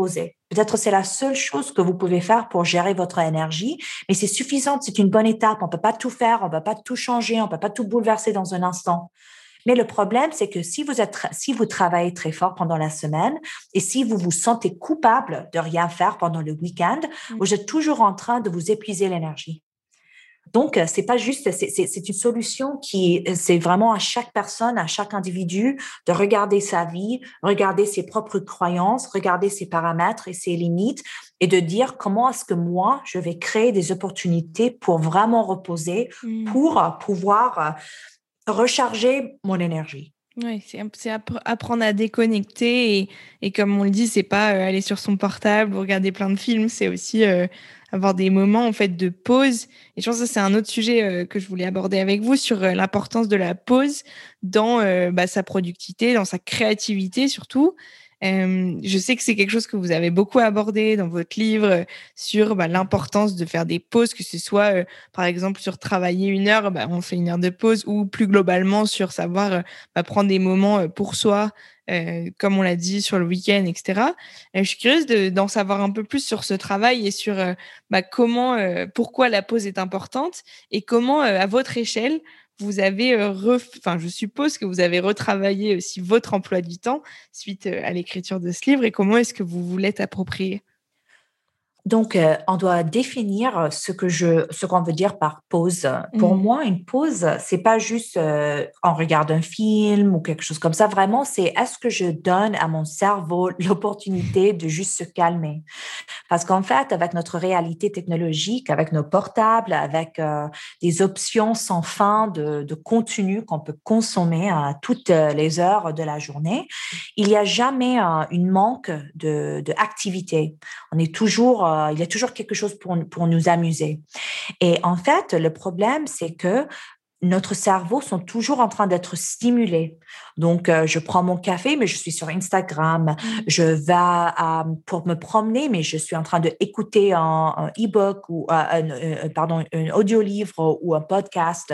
Peut-être c'est la seule chose que vous pouvez faire pour gérer votre énergie, mais c'est suffisant, c'est une bonne étape. On ne peut pas tout faire, on ne peut pas tout changer, on ne peut pas tout bouleverser dans un instant. Mais le problème, c'est que si vous êtes, si vous travaillez très fort pendant la semaine et si vous vous sentez coupable de rien faire pendant le week-end, Mmh. vous êtes toujours en train de vous épuiser l'énergie. Donc, c'est pas juste, c'est, c'est, c'est une solution qui, c'est vraiment à chaque personne, à chaque individu de regarder sa vie, regarder ses propres croyances, regarder ses paramètres et ses limites et de dire comment est-ce que moi, je vais créer des opportunités pour vraiment reposer, Mmh. pour pouvoir recharger mon énergie. Ouais, c'est un c'est appre apprendre à déconnecter et et comme on le dit, c'est pas, heu, aller sur son portable ou regarder plein de films, c'est aussi, heu, avoir des moments, en fait, de pause et je pense que ça, c'est un autre sujet, heu, que je voulais aborder avec vous sur, heu, l'importance de la pause dans, heu, bah, sa productivité, dans sa créativité surtout. Hem, je sais que c'est quelque chose que vous avez beaucoup abordé dans votre livre, heu, sur, bah, l'importance de faire des pauses, que ce soit, heu, par exemple, sur travailler une heure, bah, on fait une heure de pause ou plus globalement sur savoir, heu, bah, prendre des moments, heu, pour soi, heu, comme on l'a dit sur le week-end et cetera. Heu, je suis curieuse de d'en savoir un peu plus sur ce travail et sur, heu, bah, comment, heu, pourquoi la pause est importante et comment, heu, à votre échelle, vous avez, heu, ref enfin, je suppose que vous avez retravaillé aussi votre emploi du temps suite, heu, à l'écriture de ce livre et comment est-ce que vous vous l'êtes approprié? Donc, heu, on doit définir ce que je ce qu'on veut dire par pause. Pour Mmh. moi, une pause, c'est pas juste, heu, on regarde un film ou quelque chose comme ça. Vraiment, c'est est-ce que je donne à mon cerveau l'opportunité de juste se calmer? Parce qu'en fait, avec notre réalité technologique, avec nos portables, avec euh, des options sans fin de, de contenu qu'on peut consommer à toutes les heures de la journée, il n'y a jamais euh, une manque de, de activité. On est toujours, euh, il y a toujours quelque chose pour, pour nous amuser. Et en fait, le problème, c'est que notre cerveau sont toujours en train d'être stimulés. Donc, euh, je prends mon café, mais je suis sur Instagram. Mmh. Je vais à- pour me promener, mais je suis en train d'écouter un, un e-book ou euh, un, euh, pardon, un audiolivre ou un podcast.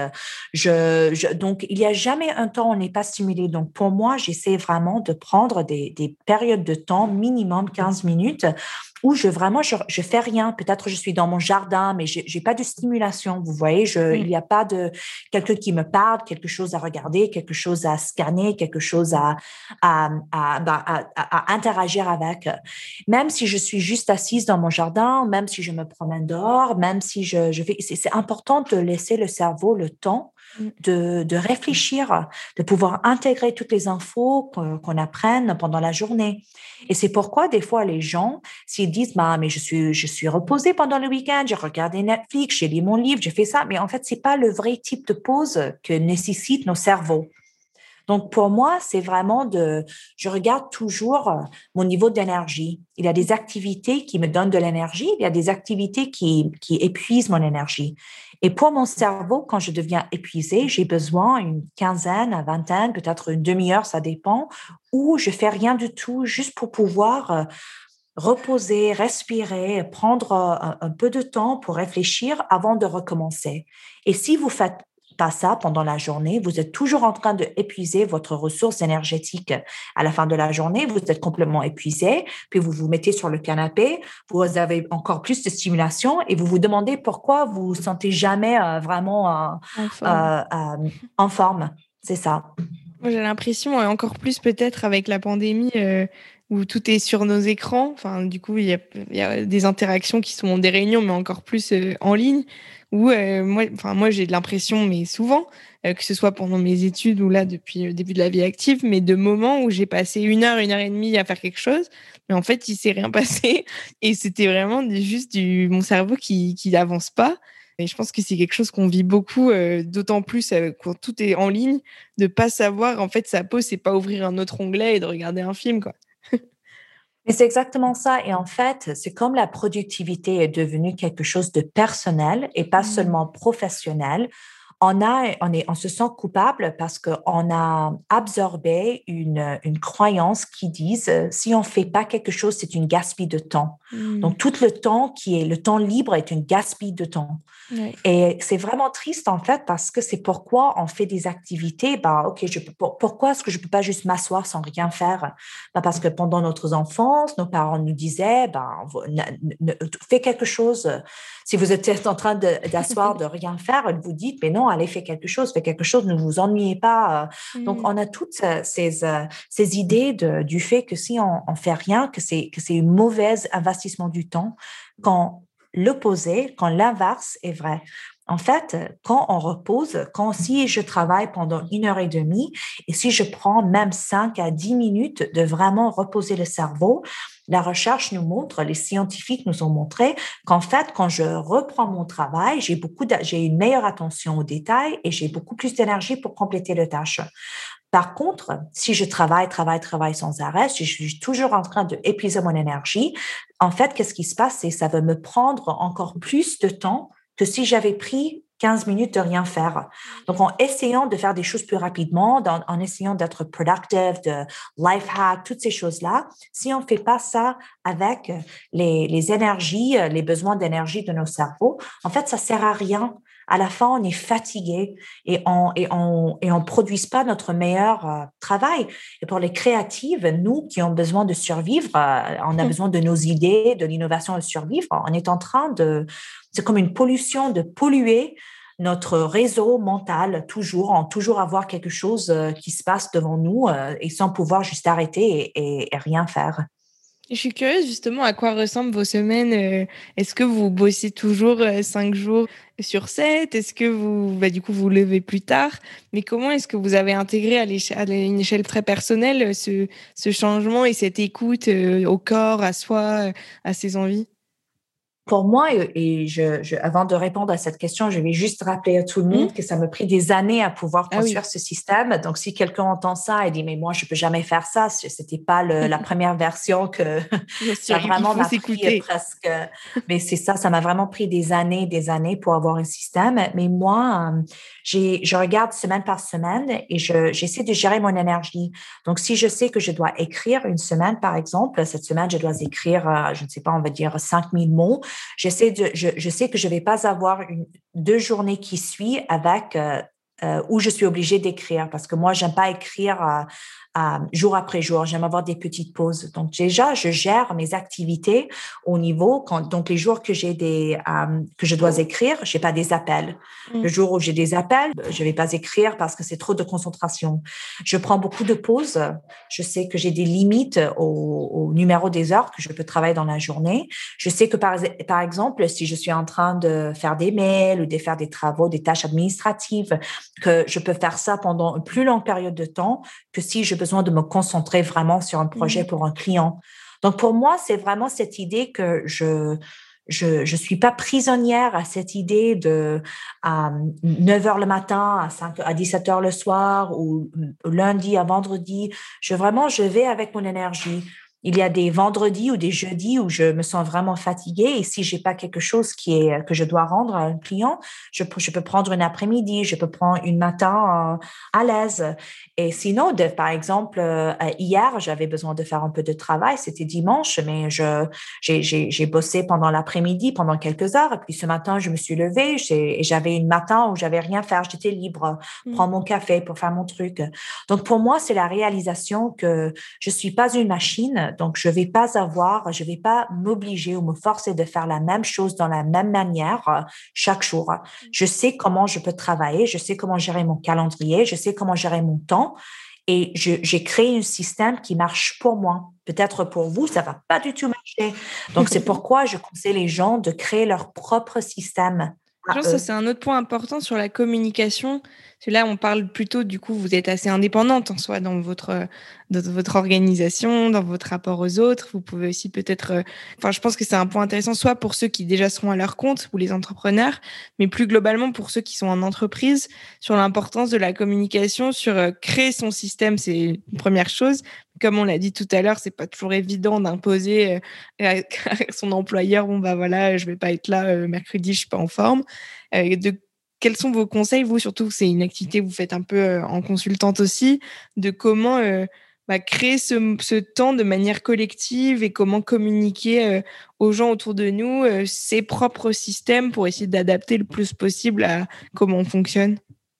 Je, je- donc, il n'y a jamais un temps où on n'est pas stimulé. Donc, pour moi, j'essaie vraiment de prendre des, des périodes de temps, minimum quinze minutes, où je vraiment, je, je fais rien. Peut-être je suis dans mon jardin, mais j'ai j'ai pas de stimulation. Vous voyez, je, Mmh. il n'y a pas de quelqu'un qui me parle, quelque chose à regarder, quelque chose à scanner, quelque chose à, à, à, ben, à, à interagir avec. Même si je suis juste assise dans mon jardin, même si je me promène dehors, même si je, je fais, c'est c'est important de laisser le cerveau le temps Mmh. de, de réfléchir, de pouvoir intégrer toutes les infos qu'on qu'on apprenne pendant la journée. Et c'est pourquoi des fois les gens, s'ils disent, bah, mais je suis, je suis reposée pendant le week-end, j'ai regardé Netflix, j'ai lu mon livre, j'ai fait ça, mais en fait, c'est pas le vrai type de pause que nécessitent nos cerveaux. Donc, pour moi, c'est vraiment de, je regarde toujours euh, mon niveau d'énergie. Il y a des activités qui me donnent de l'énergie, il y a des activités qui, qui épuisent mon énergie. Et pour mon cerveau, quand je deviens épuisée, j'ai besoin une quinzaine, une vingtaine, peut-être une demi-heure, ça dépend, où je fais rien du tout, juste pour pouvoir euh, reposer, respirer, prendre euh, un, un peu de temps pour réfléchir avant de recommencer. Et si vous faites pas ça pendant la journée, vous êtes toujours en train de épuiser votre ressource énergétique. À la fin de la journée, vous êtes complètement épuisé, puis vous vous mettez sur le canapé, vous avez encore plus de stimulation et vous vous demandez pourquoi vous vous sentez jamais euh, vraiment euh, En forme. euh, euh, en forme. C'est ça. Moi, j'ai l'impression, et encore plus peut-être avec la pandémie, heu, où tout est sur nos écrans. Enfin, du coup, il y a il y a des interactions qui sont des réunions, mais encore plus, heu, en ligne, où, heu, moi enfin, moi, j'ai de l'impression, mais souvent, heu, que ce soit pendant mes études ou là, depuis le début de la vie active, mais de moments où j'ai passé une heure, une heure et demie à faire quelque chose, mais en fait, il s'est rien passé et c'était vraiment du juste du mon cerveau qui qui n'avance pas et je pense que c'est quelque chose qu'on vit beaucoup, heu, d'autant plus, heu, quand tout est en ligne, de pas savoir en fait sa pause, c'est pas ouvrir un autre onglet et de regarder un film, quoi. Mais c'est exactement ça. Et en fait, c'est comme la productivité est devenue quelque chose de personnel et pas Mmh. seulement professionnel. on, a, on, est, on se sent coupable parce qu'on a absorbé une, une croyance qui dit euh, si on ne fait pas quelque chose, c'est une gaspille de temps. Mmh. Donc, tout le temps qui est le temps libre est une gaspille de temps. Oui. Et c'est vraiment triste, en fait, parce que c'est pourquoi on fait des activités. Ben, OK, je peux, pourquoi est-ce que je ne peux pas juste m'asseoir sans rien faire? Ben, parce que pendant notre enfance, nos parents nous disaient ben, ne, ne, fais quelque chose. Si vous êtes en train de, d'asseoir, de rien faire, vous dites, mais non, allez, fais quelque chose, fais quelque chose, ne vous ennuyez pas. Mm. Donc, on a toutes ces, ces idées de, du fait que si on ne fait rien, que c'est, que c'est un mauvais investissement du temps, quand l'opposé, quand l'inverse est vrai. En fait, quand on repose, quand si je travaille pendant une heure et demie, et si je prends même cinq à dix minutes de vraiment reposer le cerveau, la recherche nous montre, les scientifiques nous ont montré qu'en fait, quand je reprends mon travail, j'ai beaucoup, de, j'ai une meilleure attention aux détails et j'ai beaucoup plus d'énergie pour compléter les tâches. Par contre, si je travaille, travaille, travaille sans arrêt, si je suis toujours en train d'épuiser mon énergie, en fait, qu'est-ce qui se passe? C'est que ça va me prendre encore plus de temps que si j'avais pris quinze minutes de rien faire. Donc, en essayant de faire des choses plus rapidement, dans, en essayant d'être productive, de life hack, toutes ces choses-là, si on ne fait pas ça avec les, les énergies, les besoins d'énergie de nos cerveaux, en fait, ça ne sert à rien. À la fin, on est fatigué et on et on et on produise pas notre meilleur euh, travail. Et pour les créatives, nous qui avons besoin de survivre, euh, on a besoin de nos idées, de l'innovation de survivre. On est en train de, c'est comme une pollution de polluer notre réseau mental toujours, en toujours avoir quelque chose euh, qui se passe devant nous euh, et sans pouvoir juste arrêter et, et, et rien faire. Je suis curieuse justement à quoi ressemblent vos semaines. Est-ce que vous bossez toujours cinq jours sur sept? Est-ce que vous, bah, du coup, vous levez plus tard? Mais comment est-ce que vous avez intégré à, l'échelle, à une échelle très personnelle ce, ce changement et cette écoute au corps, à soi, à ses envies? Pour moi, et je, je, avant de répondre à cette question, je vais juste rappeler à tout le monde mmh. que ça m'a pris des années à pouvoir construire ah oui. ce système. Donc, si quelqu'un entend ça et dit, mais moi, je peux jamais faire ça, c'était pas le, la première version que ça vraiment m'a pris presque. Mais c'est ça, ça m'a vraiment pris des années, des années pour avoir un système. Mais moi, j'ai, je regarde semaine par semaine et je, j'essaie de gérer mon énergie. Donc, si je sais que je dois écrire une semaine, par exemple, cette semaine, je dois écrire, je ne sais pas, on va dire cinq mille mots. J'essaie de, je, je sais que je vais pas avoir une, deux journées qui suivent avec euh, euh, où je suis obligée d'écrire parce que moi, j'aime pas écrire euh, euh, jour après jour. J'aime avoir des petites pauses. Donc, déjà, je gère mes activités au niveau, quand, donc les jours que j'ai des, euh, que je dois écrire, j'ai pas des appels. Mmh. Le jour où j'ai des appels, je vais pas écrire parce que c'est trop de concentration. Je prends beaucoup de pauses. Je sais que j'ai des limites au, au numéro des heures que je peux travailler dans la journée. Je sais que par, par exemple, si je suis en train de faire des mails ou de faire des travaux, des tâches administratives, que je peux faire ça pendant une plus longue période de temps que si j'ai besoin de me concentrer vraiment sur un projet mmh. pour un client. Donc, pour moi, c'est vraiment cette idée que je je je suis pas prisonnière à cette idée de à neuf heures le matin, à cinq à dix-sept heures le soir ou lundi à vendredi. Je vraiment, je vais avec mon énergie. Il y a des vendredis ou des jeudis où je me sens vraiment fatiguée et si j'ai pas quelque chose qui est que je dois rendre à un client, je peux je peux prendre un après-midi, je peux prendre une matin euh, à l'aise. Et sinon, de, par exemple, euh, hier j'avais besoin de faire un peu de travail, c'était dimanche, mais je j'ai j'ai j'ai bossé pendant l'après-midi, pendant quelques heures. Et puis ce matin, je me suis levée et j'avais une matin où j'avais rien à faire, j'étais libre, mmh. prendre mon café pour faire mon truc. Donc pour moi, c'est la réalisation que je suis pas une machine. Donc, je ne vais pas avoir, je ne vais pas m'obliger ou me forcer de faire la même chose dans la même manière euh, chaque jour. Je sais comment je peux travailler, je sais comment gérer mon calendrier, je sais comment gérer mon temps et je, j'ai créé un système qui marche pour moi. Peut-être pour vous, ça ne va pas du tout marcher. Donc, c'est pourquoi je conseille les gens de créer leur propre système. Je pense que ça, c'est un autre point important sur la communication. Parce que là, on parle plutôt, du coup, vous êtes assez indépendante en soi dans votre, dans votre organisation, dans votre rapport aux autres. Vous pouvez aussi peut-être... Euh, enfin, je pense que c'est un point intéressant, soit pour ceux qui déjà seront à leur compte ou les entrepreneurs, mais plus globalement pour ceux qui sont en entreprise, sur l'importance de la communication, sur euh, créer son système, c'est une première chose. Comme on l'a dit tout à l'heure, c'est pas toujours évident d'imposer euh, à son employeur, bon bah voilà, je vais pas être là euh, mercredi, je suis pas en forme. Euh, de quels sont vos conseils, vous, surtout que c'est une activité que vous faites un peu euh, en consultante aussi, de comment euh, bah, créer ce, ce temps de manière collective et comment communiquer euh, aux gens autour de nous euh, ses propres systèmes pour essayer d'adapter le plus possible à comment on fonctionne?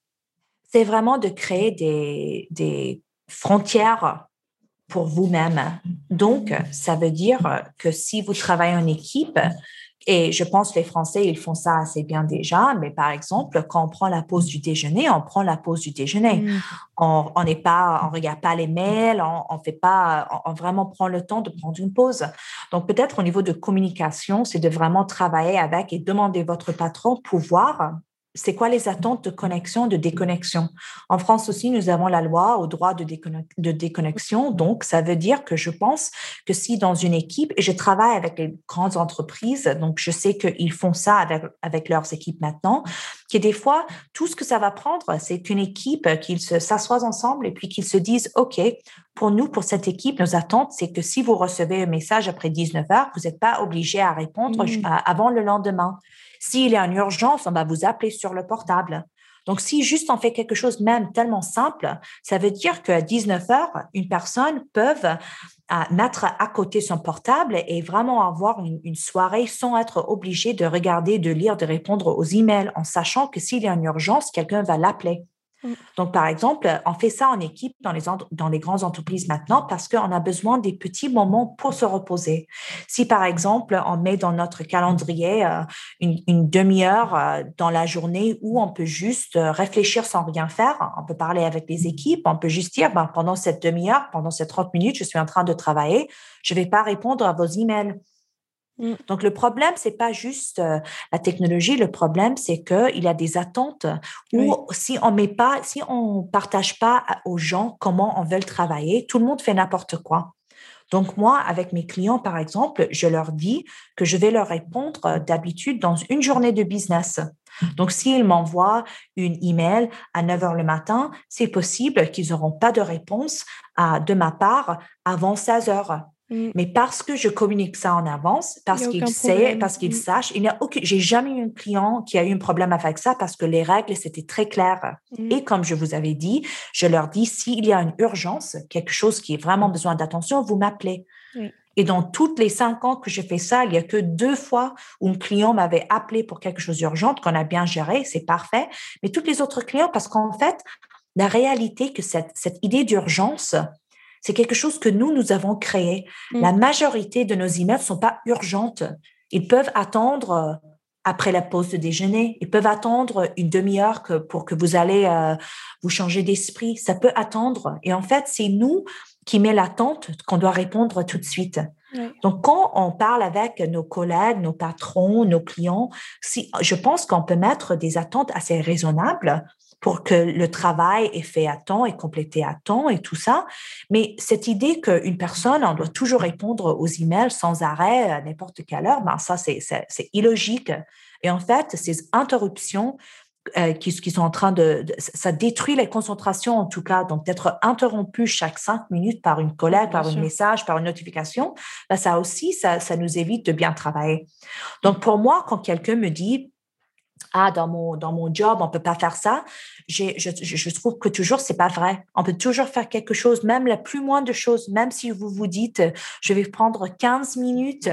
C'est vraiment de créer des, des frontières pour vous-même. Donc, ça veut dire que si vous travaillez en équipe, et je pense que les Français, ils font ça assez bien déjà, mais par exemple, quand on prend la pause du déjeuner, on prend la pause du déjeuner. Mmh. On on n'est pas, on regarde pas les mails, on, on fait pas, on, on vraiment prend le temps de prendre une pause. Donc, peut-être au niveau de communication, c'est de vraiment travailler avec et demander votre patron pour voir c'est quoi les attentes de connexion, de déconnexion. En France aussi, nous avons la loi au droit de, déconne- de déconnexion. Donc, ça veut dire que je pense que si dans une équipe, et je travaille avec les grandes entreprises, donc je sais qu'ils font ça avec, avec leurs équipes maintenant, que des fois, tout ce que ça va prendre, c'est qu'une équipe, qu'ils se, s'assoient ensemble et puis qu'ils se disent, OK, pour nous, pour cette équipe, nos attentes, c'est que si vous recevez un message après dix-neuf heures, vous n'êtes pas obligé à répondre Mmh. avant le lendemain. S'il y a une urgence, on va vous appeler sur le portable. Donc, si juste on fait quelque chose même tellement simple, ça veut dire qu'à dix-neuf heures, une personne peut euh, mettre à côté son portable et vraiment avoir une, une soirée sans être obligé de regarder, de lire, de répondre aux emails, en sachant que s'il y a une urgence, quelqu'un va l'appeler. Mmh. Donc, par exemple, on fait ça en équipe dans les, dans les grandes entreprises maintenant parce qu'on a besoin des petits moments pour se reposer. Si, par exemple, on met dans notre calendrier euh, une, une demi-heure euh, dans la journée où on peut juste euh, réfléchir sans rien faire, on peut parler avec les équipes, on peut juste dire, ben, pendant cette demi-heure, pendant ces trente minutes, je suis en train de travailler, je ne vais pas répondre à vos emails. Mmh. Donc, le problème, c'est pas juste euh, la technologie. Le problème, c'est qu'il y a des attentes où Oui. si on met pas, si on partage pas aux gens comment on veut travailler, tout le monde fait n'importe quoi. Donc, moi, avec mes clients, par exemple, je leur dis que je vais leur répondre euh, d'habitude dans une journée de business. Donc, s'ils m'envoient une email à neuf heures le matin, c'est possible qu'ils n'auront pas de réponse à, de ma part avant seize heures. Mmh. Mais parce que je communique ça en avance, Il parce y a qu'il aucun sait, problème. parce qu'il Mmh. sache, il n'y a aucun, j'ai jamais eu un client qui a eu un problème avec ça parce que les règles, c'était très clair. Mmh. Et comme je vous avais dit, je leur dis, s'il y a une urgence, quelque chose qui est vraiment besoin d'attention, vous m'appelez. Oui. Et dans toutes les cinq ans que j'ai fait ça, il n'y a que deux fois où un client m'avait appelé pour quelque chose d'urgent, qu'on a bien géré, c'est parfait. Mais tous les autres clients, parce qu'en fait, la réalité que cette, cette idée d'urgence, c'est quelque chose que nous, nous avons créé. Mmh. La majorité de nos emails ne sont pas urgentes. Ils peuvent attendre après la pause de déjeuner. Ils peuvent attendre une demi-heure que, pour que vous allez euh, vous changer d'esprit. Ça peut attendre. Et en fait, c'est nous qui met l'attente qu'on doit répondre tout de suite. Oui. Donc, quand on parle avec nos collègues, nos patrons, nos clients, si, je pense qu'on peut mettre des attentes assez raisonnables pour que le travail est fait à temps et complété à temps et tout ça. Mais cette idée qu'une personne, on doit toujours répondre aux emails sans arrêt à n'importe quelle heure, ben ça, c'est, c'est, c'est illogique. Et en fait, ces interruptions euh, qui, qui sont en train de, de… Ça détruit les concentrations, en tout cas. Donc, d'être interrompu chaque cinq minutes par une collègue, Bien par un sûr. message, par une notification, ben ça aussi, ça, ça nous évite de bien travailler. Donc, pour moi, quand quelqu'un me dit ah, dans mon, dans mon job, on peut pas faire ça. J'ai, je, je trouve que toujours, c'est pas vrai. On peut toujours faire quelque chose, même la plus moindre chose, même si vous vous dites, je vais prendre quinze minutes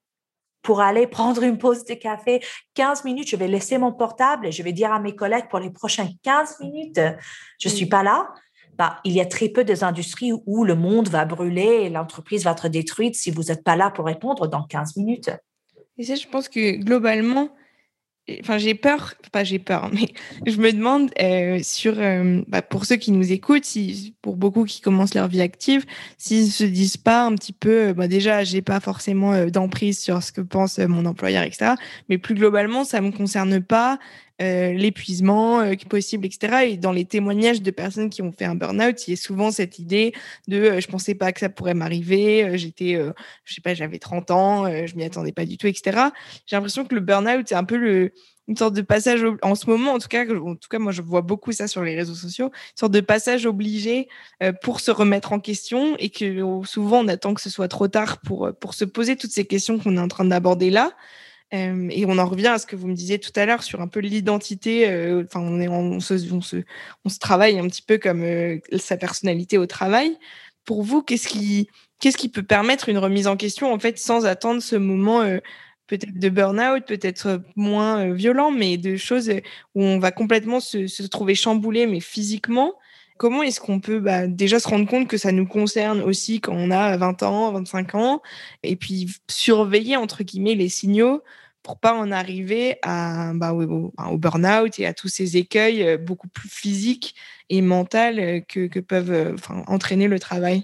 pour aller prendre une pause de café. quinze minutes, je vais laisser mon portable et je vais dire à mes collègues pour les prochaines quinze minutes, je suis pas là. Bah, il y a très peu des industries où le monde va brûler et l'entreprise va être détruite si vous n'êtes pas là pour répondre dans quinze minutes. Et ça, je pense que globalement, enfin, j'ai peur, pas j'ai peur, hein, mais je me demande euh, sur, euh, bah, pour ceux qui nous écoutent, si, pour beaucoup qui commencent leur vie active, s'ils se disent pas un petit peu, euh, bah, déjà, j'ai pas forcément euh, d'emprise sur ce que pense euh, mon employeur, et cetera. Mais plus globalement, ça me concerne pas. Euh, l'épuisement euh, qui est possible, et cetera. Et dans les témoignages de personnes qui ont fait un burn-out, il y a souvent cette idée de euh, je pensais pas que ça pourrait m'arriver, euh, j'étais, euh, je sais pas, j'avais trente ans, euh, je m'y attendais pas du tout, et cetera. J'ai l'impression que le burn-out, c'est un peu le, une sorte de passage, ob- en ce moment, en tout cas, en tout cas, moi, je vois beaucoup ça sur les réseaux sociaux, une sorte de passage obligé euh, pour se remettre en question et que euh, souvent, on attend que ce soit trop tard pour, pour se poser toutes ces questions qu'on est en train d'aborder là. Euh, et on en revient à ce que vous me disiez tout à l'heure sur un peu l'identité. Euh, enfin, on, est, on, se, on, se, on se travaille un petit peu comme euh, sa personnalité au travail. Pour vous, qu'est-ce qui, qu'est-ce qui peut permettre une remise en question, en fait, sans attendre ce moment euh, peut-être de burn-out, peut-être moins euh, violent, mais de choses où on va complètement se, se trouver chamboulé, mais physiquement. Comment est-ce qu'on peut bah, déjà se rendre compte que ça nous concerne aussi quand on a vingt ans, vingt-cinq ans, et puis surveiller, entre guillemets, les signaux pour pas en arriver à, bah, au, au, au burn-out et à tous ces écueils beaucoup plus physiques et mentaux que, que peuvent enfin, entraîner le travail?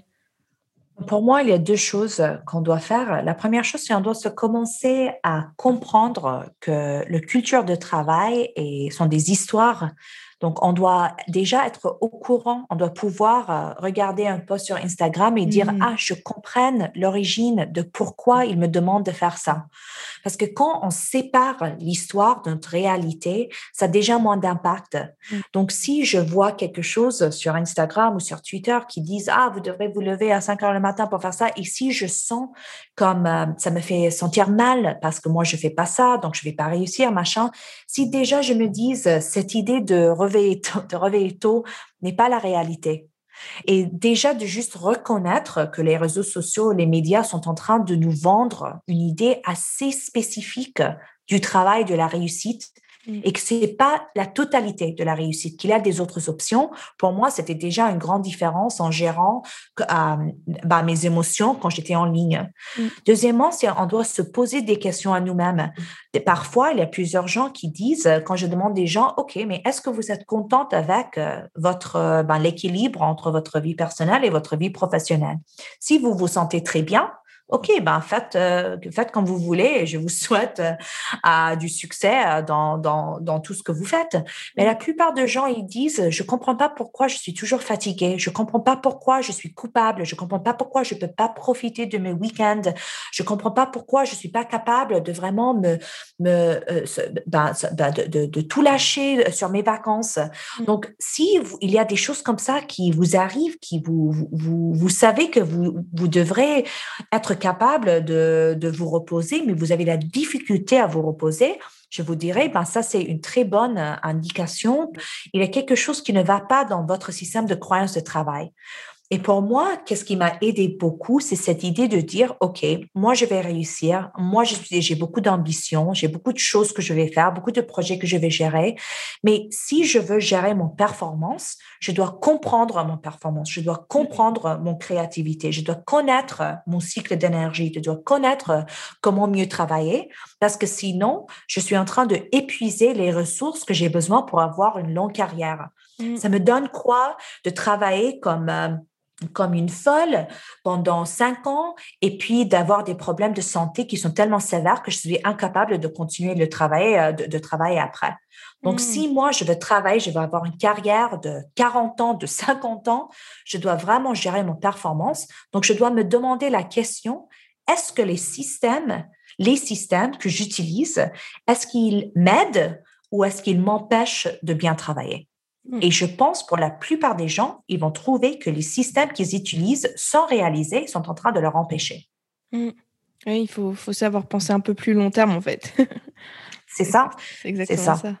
Pour moi, il y a deux choses qu'on doit faire. La première chose, c'est qu'on doit se commencer à comprendre que le culture de travail et, sont des histoires. Donc, on doit déjà être au courant, on doit pouvoir regarder un post sur Instagram et dire, Mmh. ah, je comprenne l'origine de pourquoi il me demande de faire ça. Parce que quand on sépare l'histoire de notre réalité, ça a déjà moins d'impact. Mmh. Donc, si je vois quelque chose sur Instagram ou sur Twitter qui disent, ah, vous devrez vous lever à cinq heures le matin pour faire ça, et si je sens comme euh, ça me fait sentir mal parce que moi, je fais pas ça, donc je vais pas réussir, machin. Si déjà je me dise, cette idée de réveiller tôt, de réveiller tôt n'est pas la réalité. Et déjà de juste reconnaître que les réseaux sociaux, les médias sont en train de nous vendre une idée assez spécifique du travail, de la réussite, et que c'est pas la totalité de la réussite, qu'il y a des autres options. Pour moi, c'était déjà une grande différence en gérant euh, bah, mes émotions quand j'étais en ligne. Mm. Deuxièmement, c'est on doit se poser des questions à nous-mêmes. Et parfois, il y a plusieurs gens qui disent, quand je demande des gens, OK, mais est-ce que vous êtes contente avec euh, votre euh, ben, l'équilibre entre votre vie personnelle et votre vie professionnelle? Si vous vous sentez très bien, OK, ben faites, euh, faites comme vous voulez et je vous souhaite euh, du succès dans, dans, dans tout ce que vous faites. Mais la plupart des gens, ils disent, je comprends pas pourquoi je suis toujours fatiguée, je comprends pas pourquoi je suis coupable, je comprends pas pourquoi je peux pas profiter de mes week-ends, je comprends pas pourquoi je suis pas capable de vraiment me, me euh, ben, ben, de, de, de tout lâcher sur mes vacances. Donc, si vous, il y a des choses comme ça qui vous arrivent, qui vous, vous, vous savez que vous, vous devrez être capable de, de vous reposer, mais vous avez la difficulté à vous reposer, je vous dirais, ben ça, c'est une très bonne indication. Il y a quelque chose qui ne va pas dans votre système de croyance de travail. Et pour moi, qu'est-ce qui m'a aidé beaucoup, c'est cette idée de dire, OK, moi, je vais réussir. Moi, je suis, j'ai beaucoup d'ambition, j'ai beaucoup de choses que je vais faire, beaucoup de projets que je vais gérer. Mais si je veux gérer mon performance, je dois comprendre mon performance, je dois comprendre mon créativité, je dois connaître mon cycle d'énergie, je dois connaître comment mieux travailler, parce que sinon, je suis en train de épuiser les ressources que j'ai besoin pour avoir une longue carrière. Mmh. Ça me donne quoi de travailler comme... Euh, comme une folle pendant cinq ans et puis d'avoir des problèmes de santé qui sont tellement sévères que je suis incapable de continuer le travail, de, de travailler après. Donc, mmh. si moi, je veux travailler, je veux avoir une carrière de quarante ans, de cinquante ans, je dois vraiment gérer mon performance. Donc, je dois me demander la question, est-ce que les systèmes, les systèmes que j'utilise, est-ce qu'ils m'aident ou est-ce qu'ils m'empêchent de bien travailler? Et je pense pour la plupart des gens, ils vont trouver que les systèmes qu'ils utilisent sans réaliser sont en train de leur empêcher. Mmh. Oui, il faut, faut savoir penser un peu plus long terme, en fait. C'est ça. C'est exactement c'est ça. ça.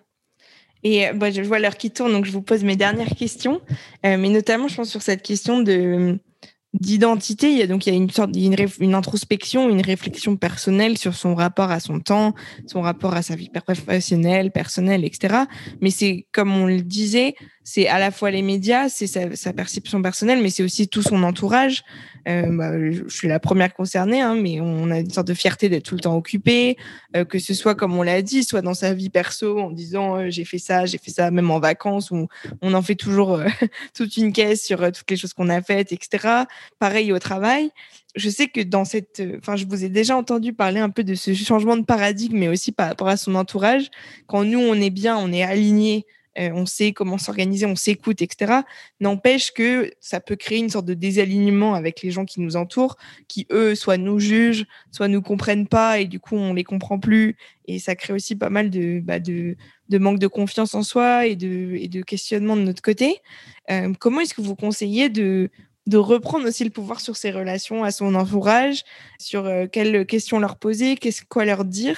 Et bah, je vois l'heure qui tourne, donc je vous pose mes dernières questions. Euh, mais notamment, je pense sur cette question de... d'identité, il y a donc il y a une sorte il y a une, réf, une introspection, une réflexion personnelle sur son rapport à son temps, son rapport à sa vie professionnelle, personnelle, et cetera. Mais c'est comme on le disait, c'est à la fois les médias, c'est sa, sa perception personnelle, mais c'est aussi tout son entourage. Euh, bah, je, je suis la première concernée, hein, mais on a une sorte de fierté d'être tout le temps occupé, euh, que ce soit comme on l'a dit, soit dans sa vie perso en disant euh, j'ai fait ça, j'ai fait ça, même en vacances où on en fait toujours euh, toute une caisse sur euh, toutes les choses qu'on a faites, et cetera. Pareil au travail. Je sais que dans cette, enfin, je vous ai déjà entendu parler un peu de ce changement de paradigme, mais aussi par rapport à son entourage. Quand nous, on est bien, on est aligné, euh, on sait comment s'organiser, on s'écoute, et cetera. N'empêche que ça peut créer une sorte de désalignement avec les gens qui nous entourent, qui eux, soit nous jugent, soit nous comprennent pas, et du coup, on les comprend plus. Et ça crée aussi pas mal de, bah, de, de manque de confiance en soi et de, et de questionnement de notre côté. Euh, comment est-ce que vous conseillez de de reprendre aussi le pouvoir sur ses relations à son entourage, sur euh, quelles questions leur poser, qu'est-ce quoi leur dire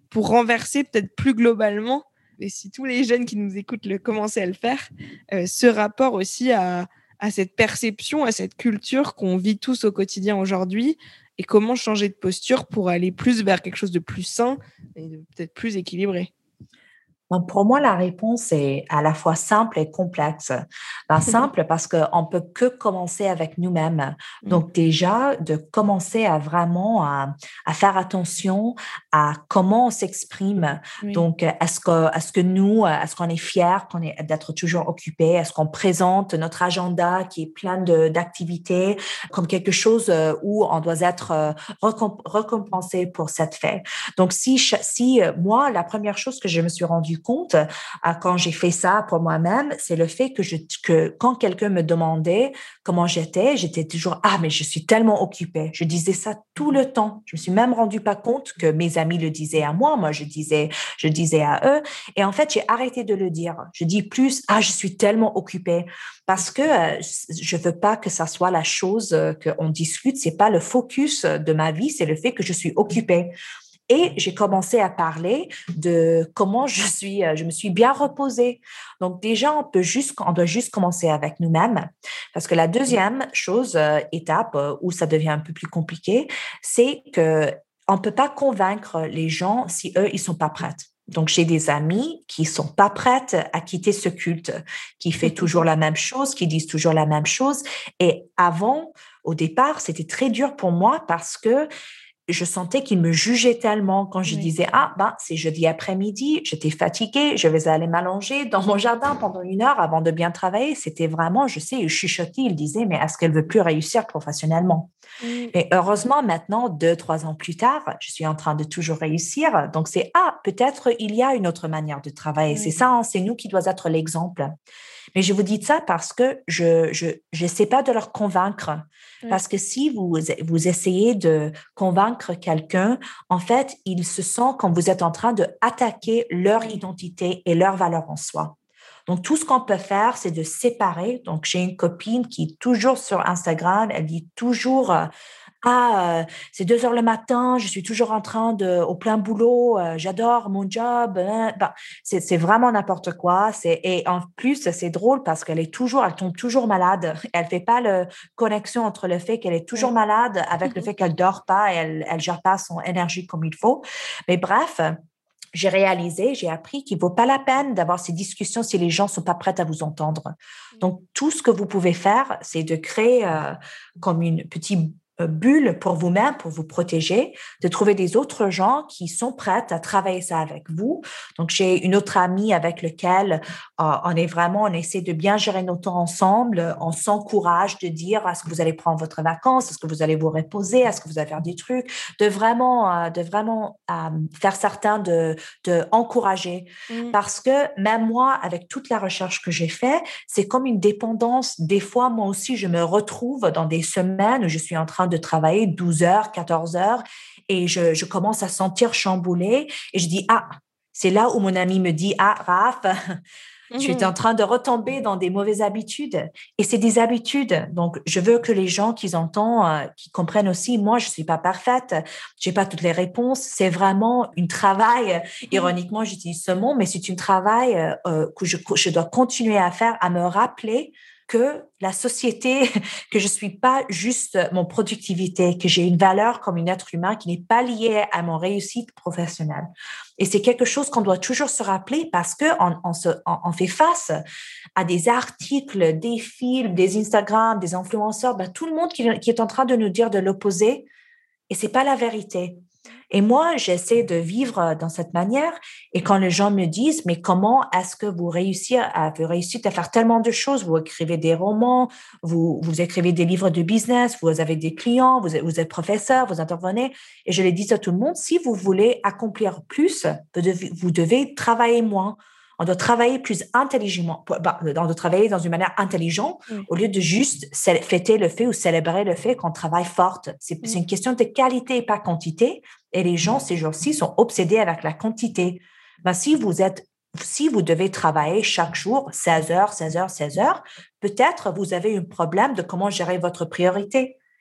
pour renverser peut-être plus globalement, et si tous les jeunes qui nous écoutent le commençaient à le faire, euh, ce rapport aussi à, à cette perception, à cette culture qu'on vit tous au quotidien aujourd'hui, et comment changer de posture pour aller plus vers quelque chose de plus sain et de peut-être plus équilibré. Donc, pour moi, la réponse est à la fois simple et complexe. Ben, simple parce qu'on peut que commencer avec nous-mêmes. Donc, déjà, de commencer à vraiment à, à faire attention à comment on s'exprime. Oui. Donc, est-ce que, est-ce que nous, est-ce qu'on est fiers qu'on est, d'être toujours occupé? Est-ce qu'on présente notre agenda qui est plein de, d'activités comme quelque chose où on doit être récomp- récompensé pour cette fait? Donc, si, si moi, la première chose que je me suis rendue compte à quand j'ai fait ça pour moi-même, c'est le fait que, je, que quand quelqu'un me demandait comment j'étais, j'étais toujours « Ah, mais je suis tellement occupée ». Je disais ça tout le temps. Je me suis même rendu pas compte que mes amis le disaient à moi. Moi, je disais, je disais à eux. Et en fait, j'ai arrêté de le dire. Je dis plus « Ah, je suis tellement occupée ». Parce que euh, je veux pas que ça soit la chose euh, qu'on discute. C'est pas le focus de ma vie, c'est le fait que je suis occupée. Et j'ai commencé à parler de comment je suis, je me suis bien reposée. Donc déjà, on peut juste, on doit juste commencer avec nous-mêmes, parce que la deuxième chose, euh, étape euh, où ça devient un peu plus compliqué, c'est que on peut pas convaincre les gens si eux ils sont pas prêts. Donc, j'ai des amis qui sont pas prêtes à quitter ce culte, qui fait toujours la même chose, qui disent toujours la même chose. Et avant, au départ, c'était très dur pour moi parce que je sentais qu'il me jugeait tellement quand je oui. disais « Ah, ben, c'est jeudi après-midi, j'étais fatiguée, je vais aller m'allonger dans mon jardin pendant une heure avant de bien travailler. » C'était vraiment, je sais, il chuchotait, il disait « Mais est-ce qu'elle veut plus réussir professionnellement ?» oui. Et heureusement, maintenant, deux, trois ans plus tard, je suis en train de toujours réussir. Donc, c'est « Ah, peut-être il y a une autre manière de travailler. Oui. » C'est ça, hein, c'est nous qui doit être l'exemple. Mais je vous dis ça parce que je je j'essaie pas de leur convaincre. Oui. Parce que si vous vous essayez de convaincre quelqu'un, en fait, il se sent comme vous êtes en train de attaquer leur oui. identité et leur valeur en soi. Donc, tout ce qu'on peut faire, c'est de séparer. Donc, j'ai une copine qui est toujours sur Instagram. Elle dit toujours euh, Ah, euh, c'est deux heures le matin, je suis toujours en train de, au plein boulot, euh, j'adore mon job. Hein. Ben, c'est, c'est vraiment n'importe quoi. C'est, et en plus, c'est drôle parce qu'elle est toujours, elle tombe toujours malade. Elle fait pas la connexion entre le fait qu'elle est toujours malade avec le fait qu'elle dort pas et elle, elle gère pas son énergie comme il faut. Mais bref, j'ai réalisé, j'ai appris qu'il vaut pas la peine d'avoir ces discussions si les gens sont pas prêts à vous entendre. Donc, tout ce que vous pouvez faire, c'est de créer euh, comme une petite bulle pour vous-même, pour vous protéger, de trouver des autres gens qui sont prêts à travailler ça avec vous. Donc, j'ai une autre amie avec laquelle euh, on est vraiment, on essaie de bien gérer nos temps ensemble. On s'encourage de dire, est-ce que vous allez prendre votre vacances? Est-ce que vous allez vous reposer? Est-ce que vous allez faire des trucs? De vraiment, euh, de vraiment euh, faire certains de, de encourager. Mm. Parce que même moi, avec toute la recherche que j'ai faite, c'est comme une dépendance. Des fois, moi aussi, je me retrouve dans des semaines où je suis en train de travailler douze heures, quatorze heures et je, je commence à sentir chamboulée et je dis, ah, c'est là où mon ami me dit, ah, Raph, mm-hmm. tu es en train de retomber dans des mauvaises habitudes et c'est des habitudes. Donc, je veux que les gens qui entendent, euh, qui comprennent aussi, moi, je suis pas parfaite, j'ai pas toutes les réponses. C'est vraiment un travail. Mm-hmm. Ironiquement, j'utilise ce mot, mais c'est un travail euh, que je, je dois continuer à faire, à me rappeler que la société, que je suis pas juste mon productivité, que j'ai une valeur comme un être humain qui n'est pas liée à mon réussite professionnelle. Et c'est quelque chose qu'on doit toujours se rappeler parce que on, on, se, on, on fait face à des articles, des films, des Instagram, des influenceurs, ben, tout le monde qui, qui est en train de nous dire de l'opposé et c'est pas la vérité. Et moi, j'essaie de vivre dans cette manière. Et quand les gens me disent, mais comment est-ce que vous réussissez à, vous réussissez à faire tellement de choses? Vous écrivez des romans, vous, vous écrivez des livres de business, vous avez des clients, vous êtes, vous êtes professeur, vous intervenez. Et je les dis à tout le monde, si vous voulez accomplir plus, vous devez, vous devez travailler moins. On doit travailler plus intelligemment, on doit travailler dans une manière intelligente oui. au lieu de juste fêter le fait ou célébrer le fait qu'on travaille fort. C'est, oui. c'est une question de qualité et pas quantité. Et les gens, ces jours-ci, sont obsédés avec la quantité. Ben, si vous êtes, si vous devez travailler chaque jour seize heures, seize heures, seize heures, peut-être vous avez un problème de comment gérer votre priorité.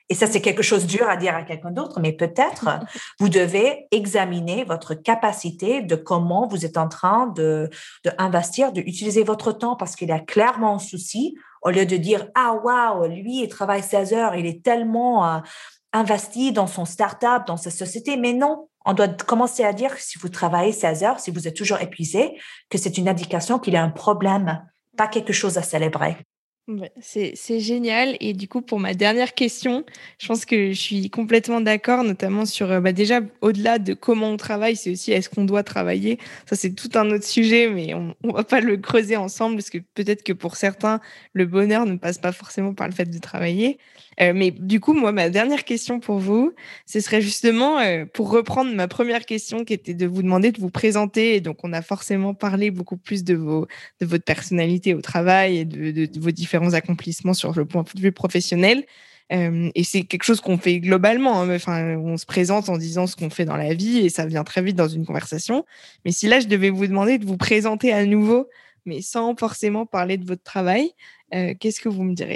et ça c'est quelque chose de dur à dire à quelqu'un d'autre, mais peut-être vous devez examiner votre capacité de comment vous êtes en train de, de investir, d'utiliser votre temps, parce qu'il y a clairement un souci, au lieu de dire « Ah, waouh, lui, il travaille seize heures, il est tellement euh, investi dans son start-up, dans sa société. » Mais non, on doit commencer à dire que si vous travaillez seize heures, si vous êtes toujours épuisé, que c'est une indication qu'il y a un problème, pas quelque chose à célébrer. Ouais, c'est, c'est génial. Et du coup, pour ma dernière question, je pense que je suis complètement d'accord, notamment sur, bah déjà, au-delà de comment on travaille, c'est aussi est-ce qu'on doit travailler. Ça, c'est tout un autre sujet, mais on ne va pas le creuser ensemble parce que peut-être que pour certains, le bonheur ne passe pas forcément par le fait de travailler. Euh, mais du coup, moi, ma dernière question pour vous, ce serait justement euh, pour reprendre ma première question qui était de vous demander de vous présenter. Et donc, on a forcément parlé beaucoup plus de, vos, de votre personnalité au travail et de, de, de vos différents accomplissements sur le point de vue professionnel. Euh, et c'est quelque chose qu'on fait globalement. Hein. Enfin, on se présente en disant ce qu'on fait dans la vie et ça vient très vite dans une conversation. Mais si là, je devais vous demander de vous présenter à nouveau, mais sans forcément parler de votre travail, euh, qu'est-ce que vous me diriez ?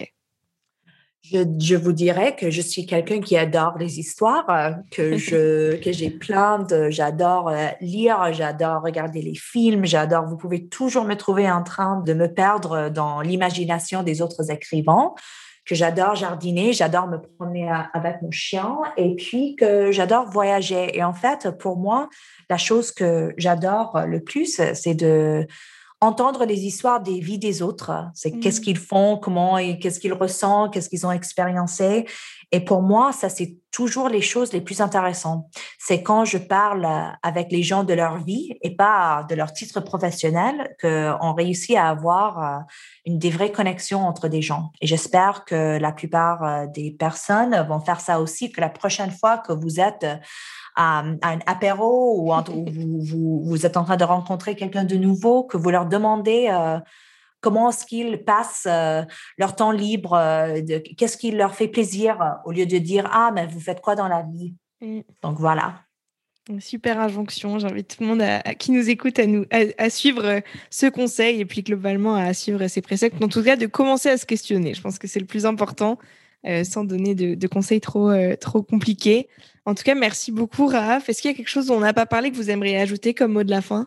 Je, je vous dirais que je suis quelqu'un qui adore les histoires, euh, que je que j'ai plein de, j'adore euh, lire, j'adore regarder les films, j'adore. Vous pouvez toujours me trouver en train de me perdre dans l'imagination des autres écrivains. Que j'adore jardiner, j'adore me promener à, avec mon chien, et puis que j'adore voyager. Et en fait, pour moi, la chose que j'adore le plus, c'est de entendre les histoires des vies des autres. C'est mmh. qu'est-ce qu'ils font, comment et qu'est-ce qu'ils ressentent, qu'est-ce qu'ils ont expériencé. Et pour moi, ça, c'est toujours les choses les plus intéressantes. C'est quand je parle avec les gens de leur vie et pas de leur titre professionnel qu'on réussit à avoir une des vraies connexions entre des gens. Et j'espère que la plupart des personnes vont faire ça aussi, que la prochaine fois que vous êtes à, à un apéro ou en, où vous, vous, vous êtes en train de rencontrer quelqu'un de nouveau, que vous leur demandez euh, comment est-ce qu'ils passent euh, leur temps libre, euh, de, qu'est-ce qui leur fait plaisir, euh, au lieu de dire « Ah, mais vous faites quoi dans la vie mm. ?» Donc, voilà. Une super injonction. J'invite tout le monde à, à, qui nous écoute à, nous, à, à suivre ce conseil et puis globalement à suivre ces préceptes. En tout cas, de commencer à se questionner. Je pense que c'est le plus important. Euh, sans donner de, de conseils trop, euh, trop compliqués. En tout cas, merci beaucoup, Rahaf. Est-ce qu'il y a quelque chose dont on n'a pas parlé que vous aimeriez ajouter comme mot de la fin ?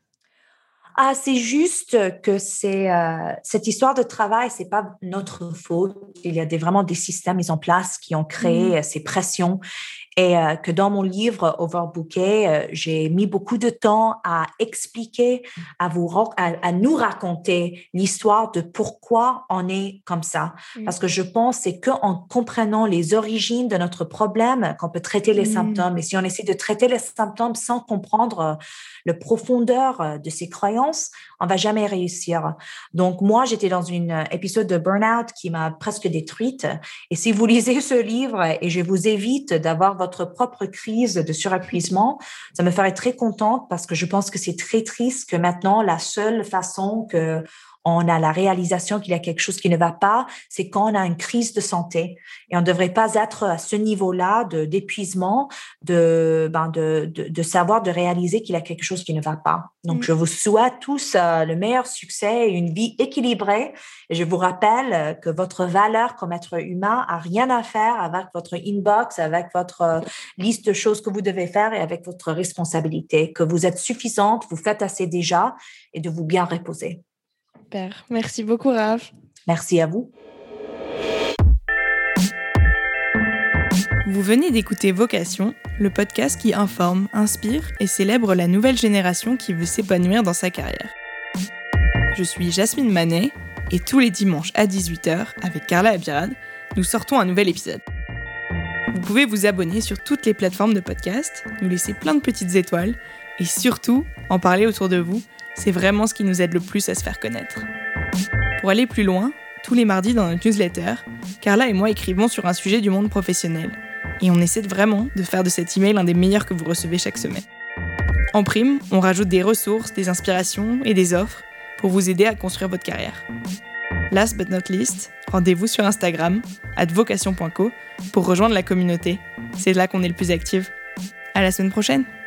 Ah, c'est juste que c'est euh, cette histoire de travail, c'est pas notre faute. Il y a des, vraiment des systèmes mis en place qui ont créé mmh. ces pressions. Et euh, que dans mon livre Overbooké, euh, j'ai mis beaucoup de temps à expliquer, à vous, à, à nous raconter l'histoire de pourquoi on est comme ça. Mmh. Parce que je pense que c'est qu'en comprenant les origines de notre problème qu'on peut traiter les mmh. symptômes. Et si on essaie de traiter les symptômes sans comprendre le profondeur de ses croyances, on va jamais réussir. Donc moi, j'étais dans un épisode de burn-out qui m'a presque détruite. Et si vous lisez ce livre, et je vous évite d'avoir votre propre crise de surépuisement, ça me ferait très contente parce que je pense que c'est très triste que maintenant, la seule façon que on a la réalisation qu'il y a quelque chose qui ne va pas, c'est quand on a une crise de santé. Et on ne devrait pas être à ce niveau-là de, d'épuisement, de, ben de, de, de savoir, de réaliser qu'il y a quelque chose qui ne va pas. Donc, mmh. je vous souhaite tous euh, le meilleur succès et une vie équilibrée. Et je vous rappelle que votre valeur comme être humain a rien à faire avec votre inbox, avec votre euh, liste de choses que vous devez faire et avec votre responsabilité, que vous êtes suffisante, vous faites assez déjà et de vous bien reposer. Super. Merci beaucoup, Rahaf. Merci à vous. Vous venez d'écouter Vocation, le podcast qui informe, inspire et célèbre la nouvelle génération qui veut s'épanouir dans sa carrière. Je suis Jasmine Manet et tous les dimanches à dix-huit heures, avec Carla Abirad, nous sortons un nouvel épisode. Vous pouvez vous abonner sur toutes les plateformes de podcast, nous laisser plein de petites étoiles et surtout en parler autour de vous. C'est vraiment ce qui nous aide le plus à se faire connaître. Pour aller plus loin, tous les mardis dans notre newsletter, Carla et moi écrivons sur un sujet du monde professionnel. Et on essaie vraiment de faire de cet email un des meilleurs que vous recevez chaque semaine. En prime, on rajoute des ressources, des inspirations et des offres pour vous aider à construire votre carrière. Last but not least, rendez-vous sur Instagram, arobase vocation point co, pour rejoindre la communauté. C'est là qu'on est le plus actif. À la semaine prochaine!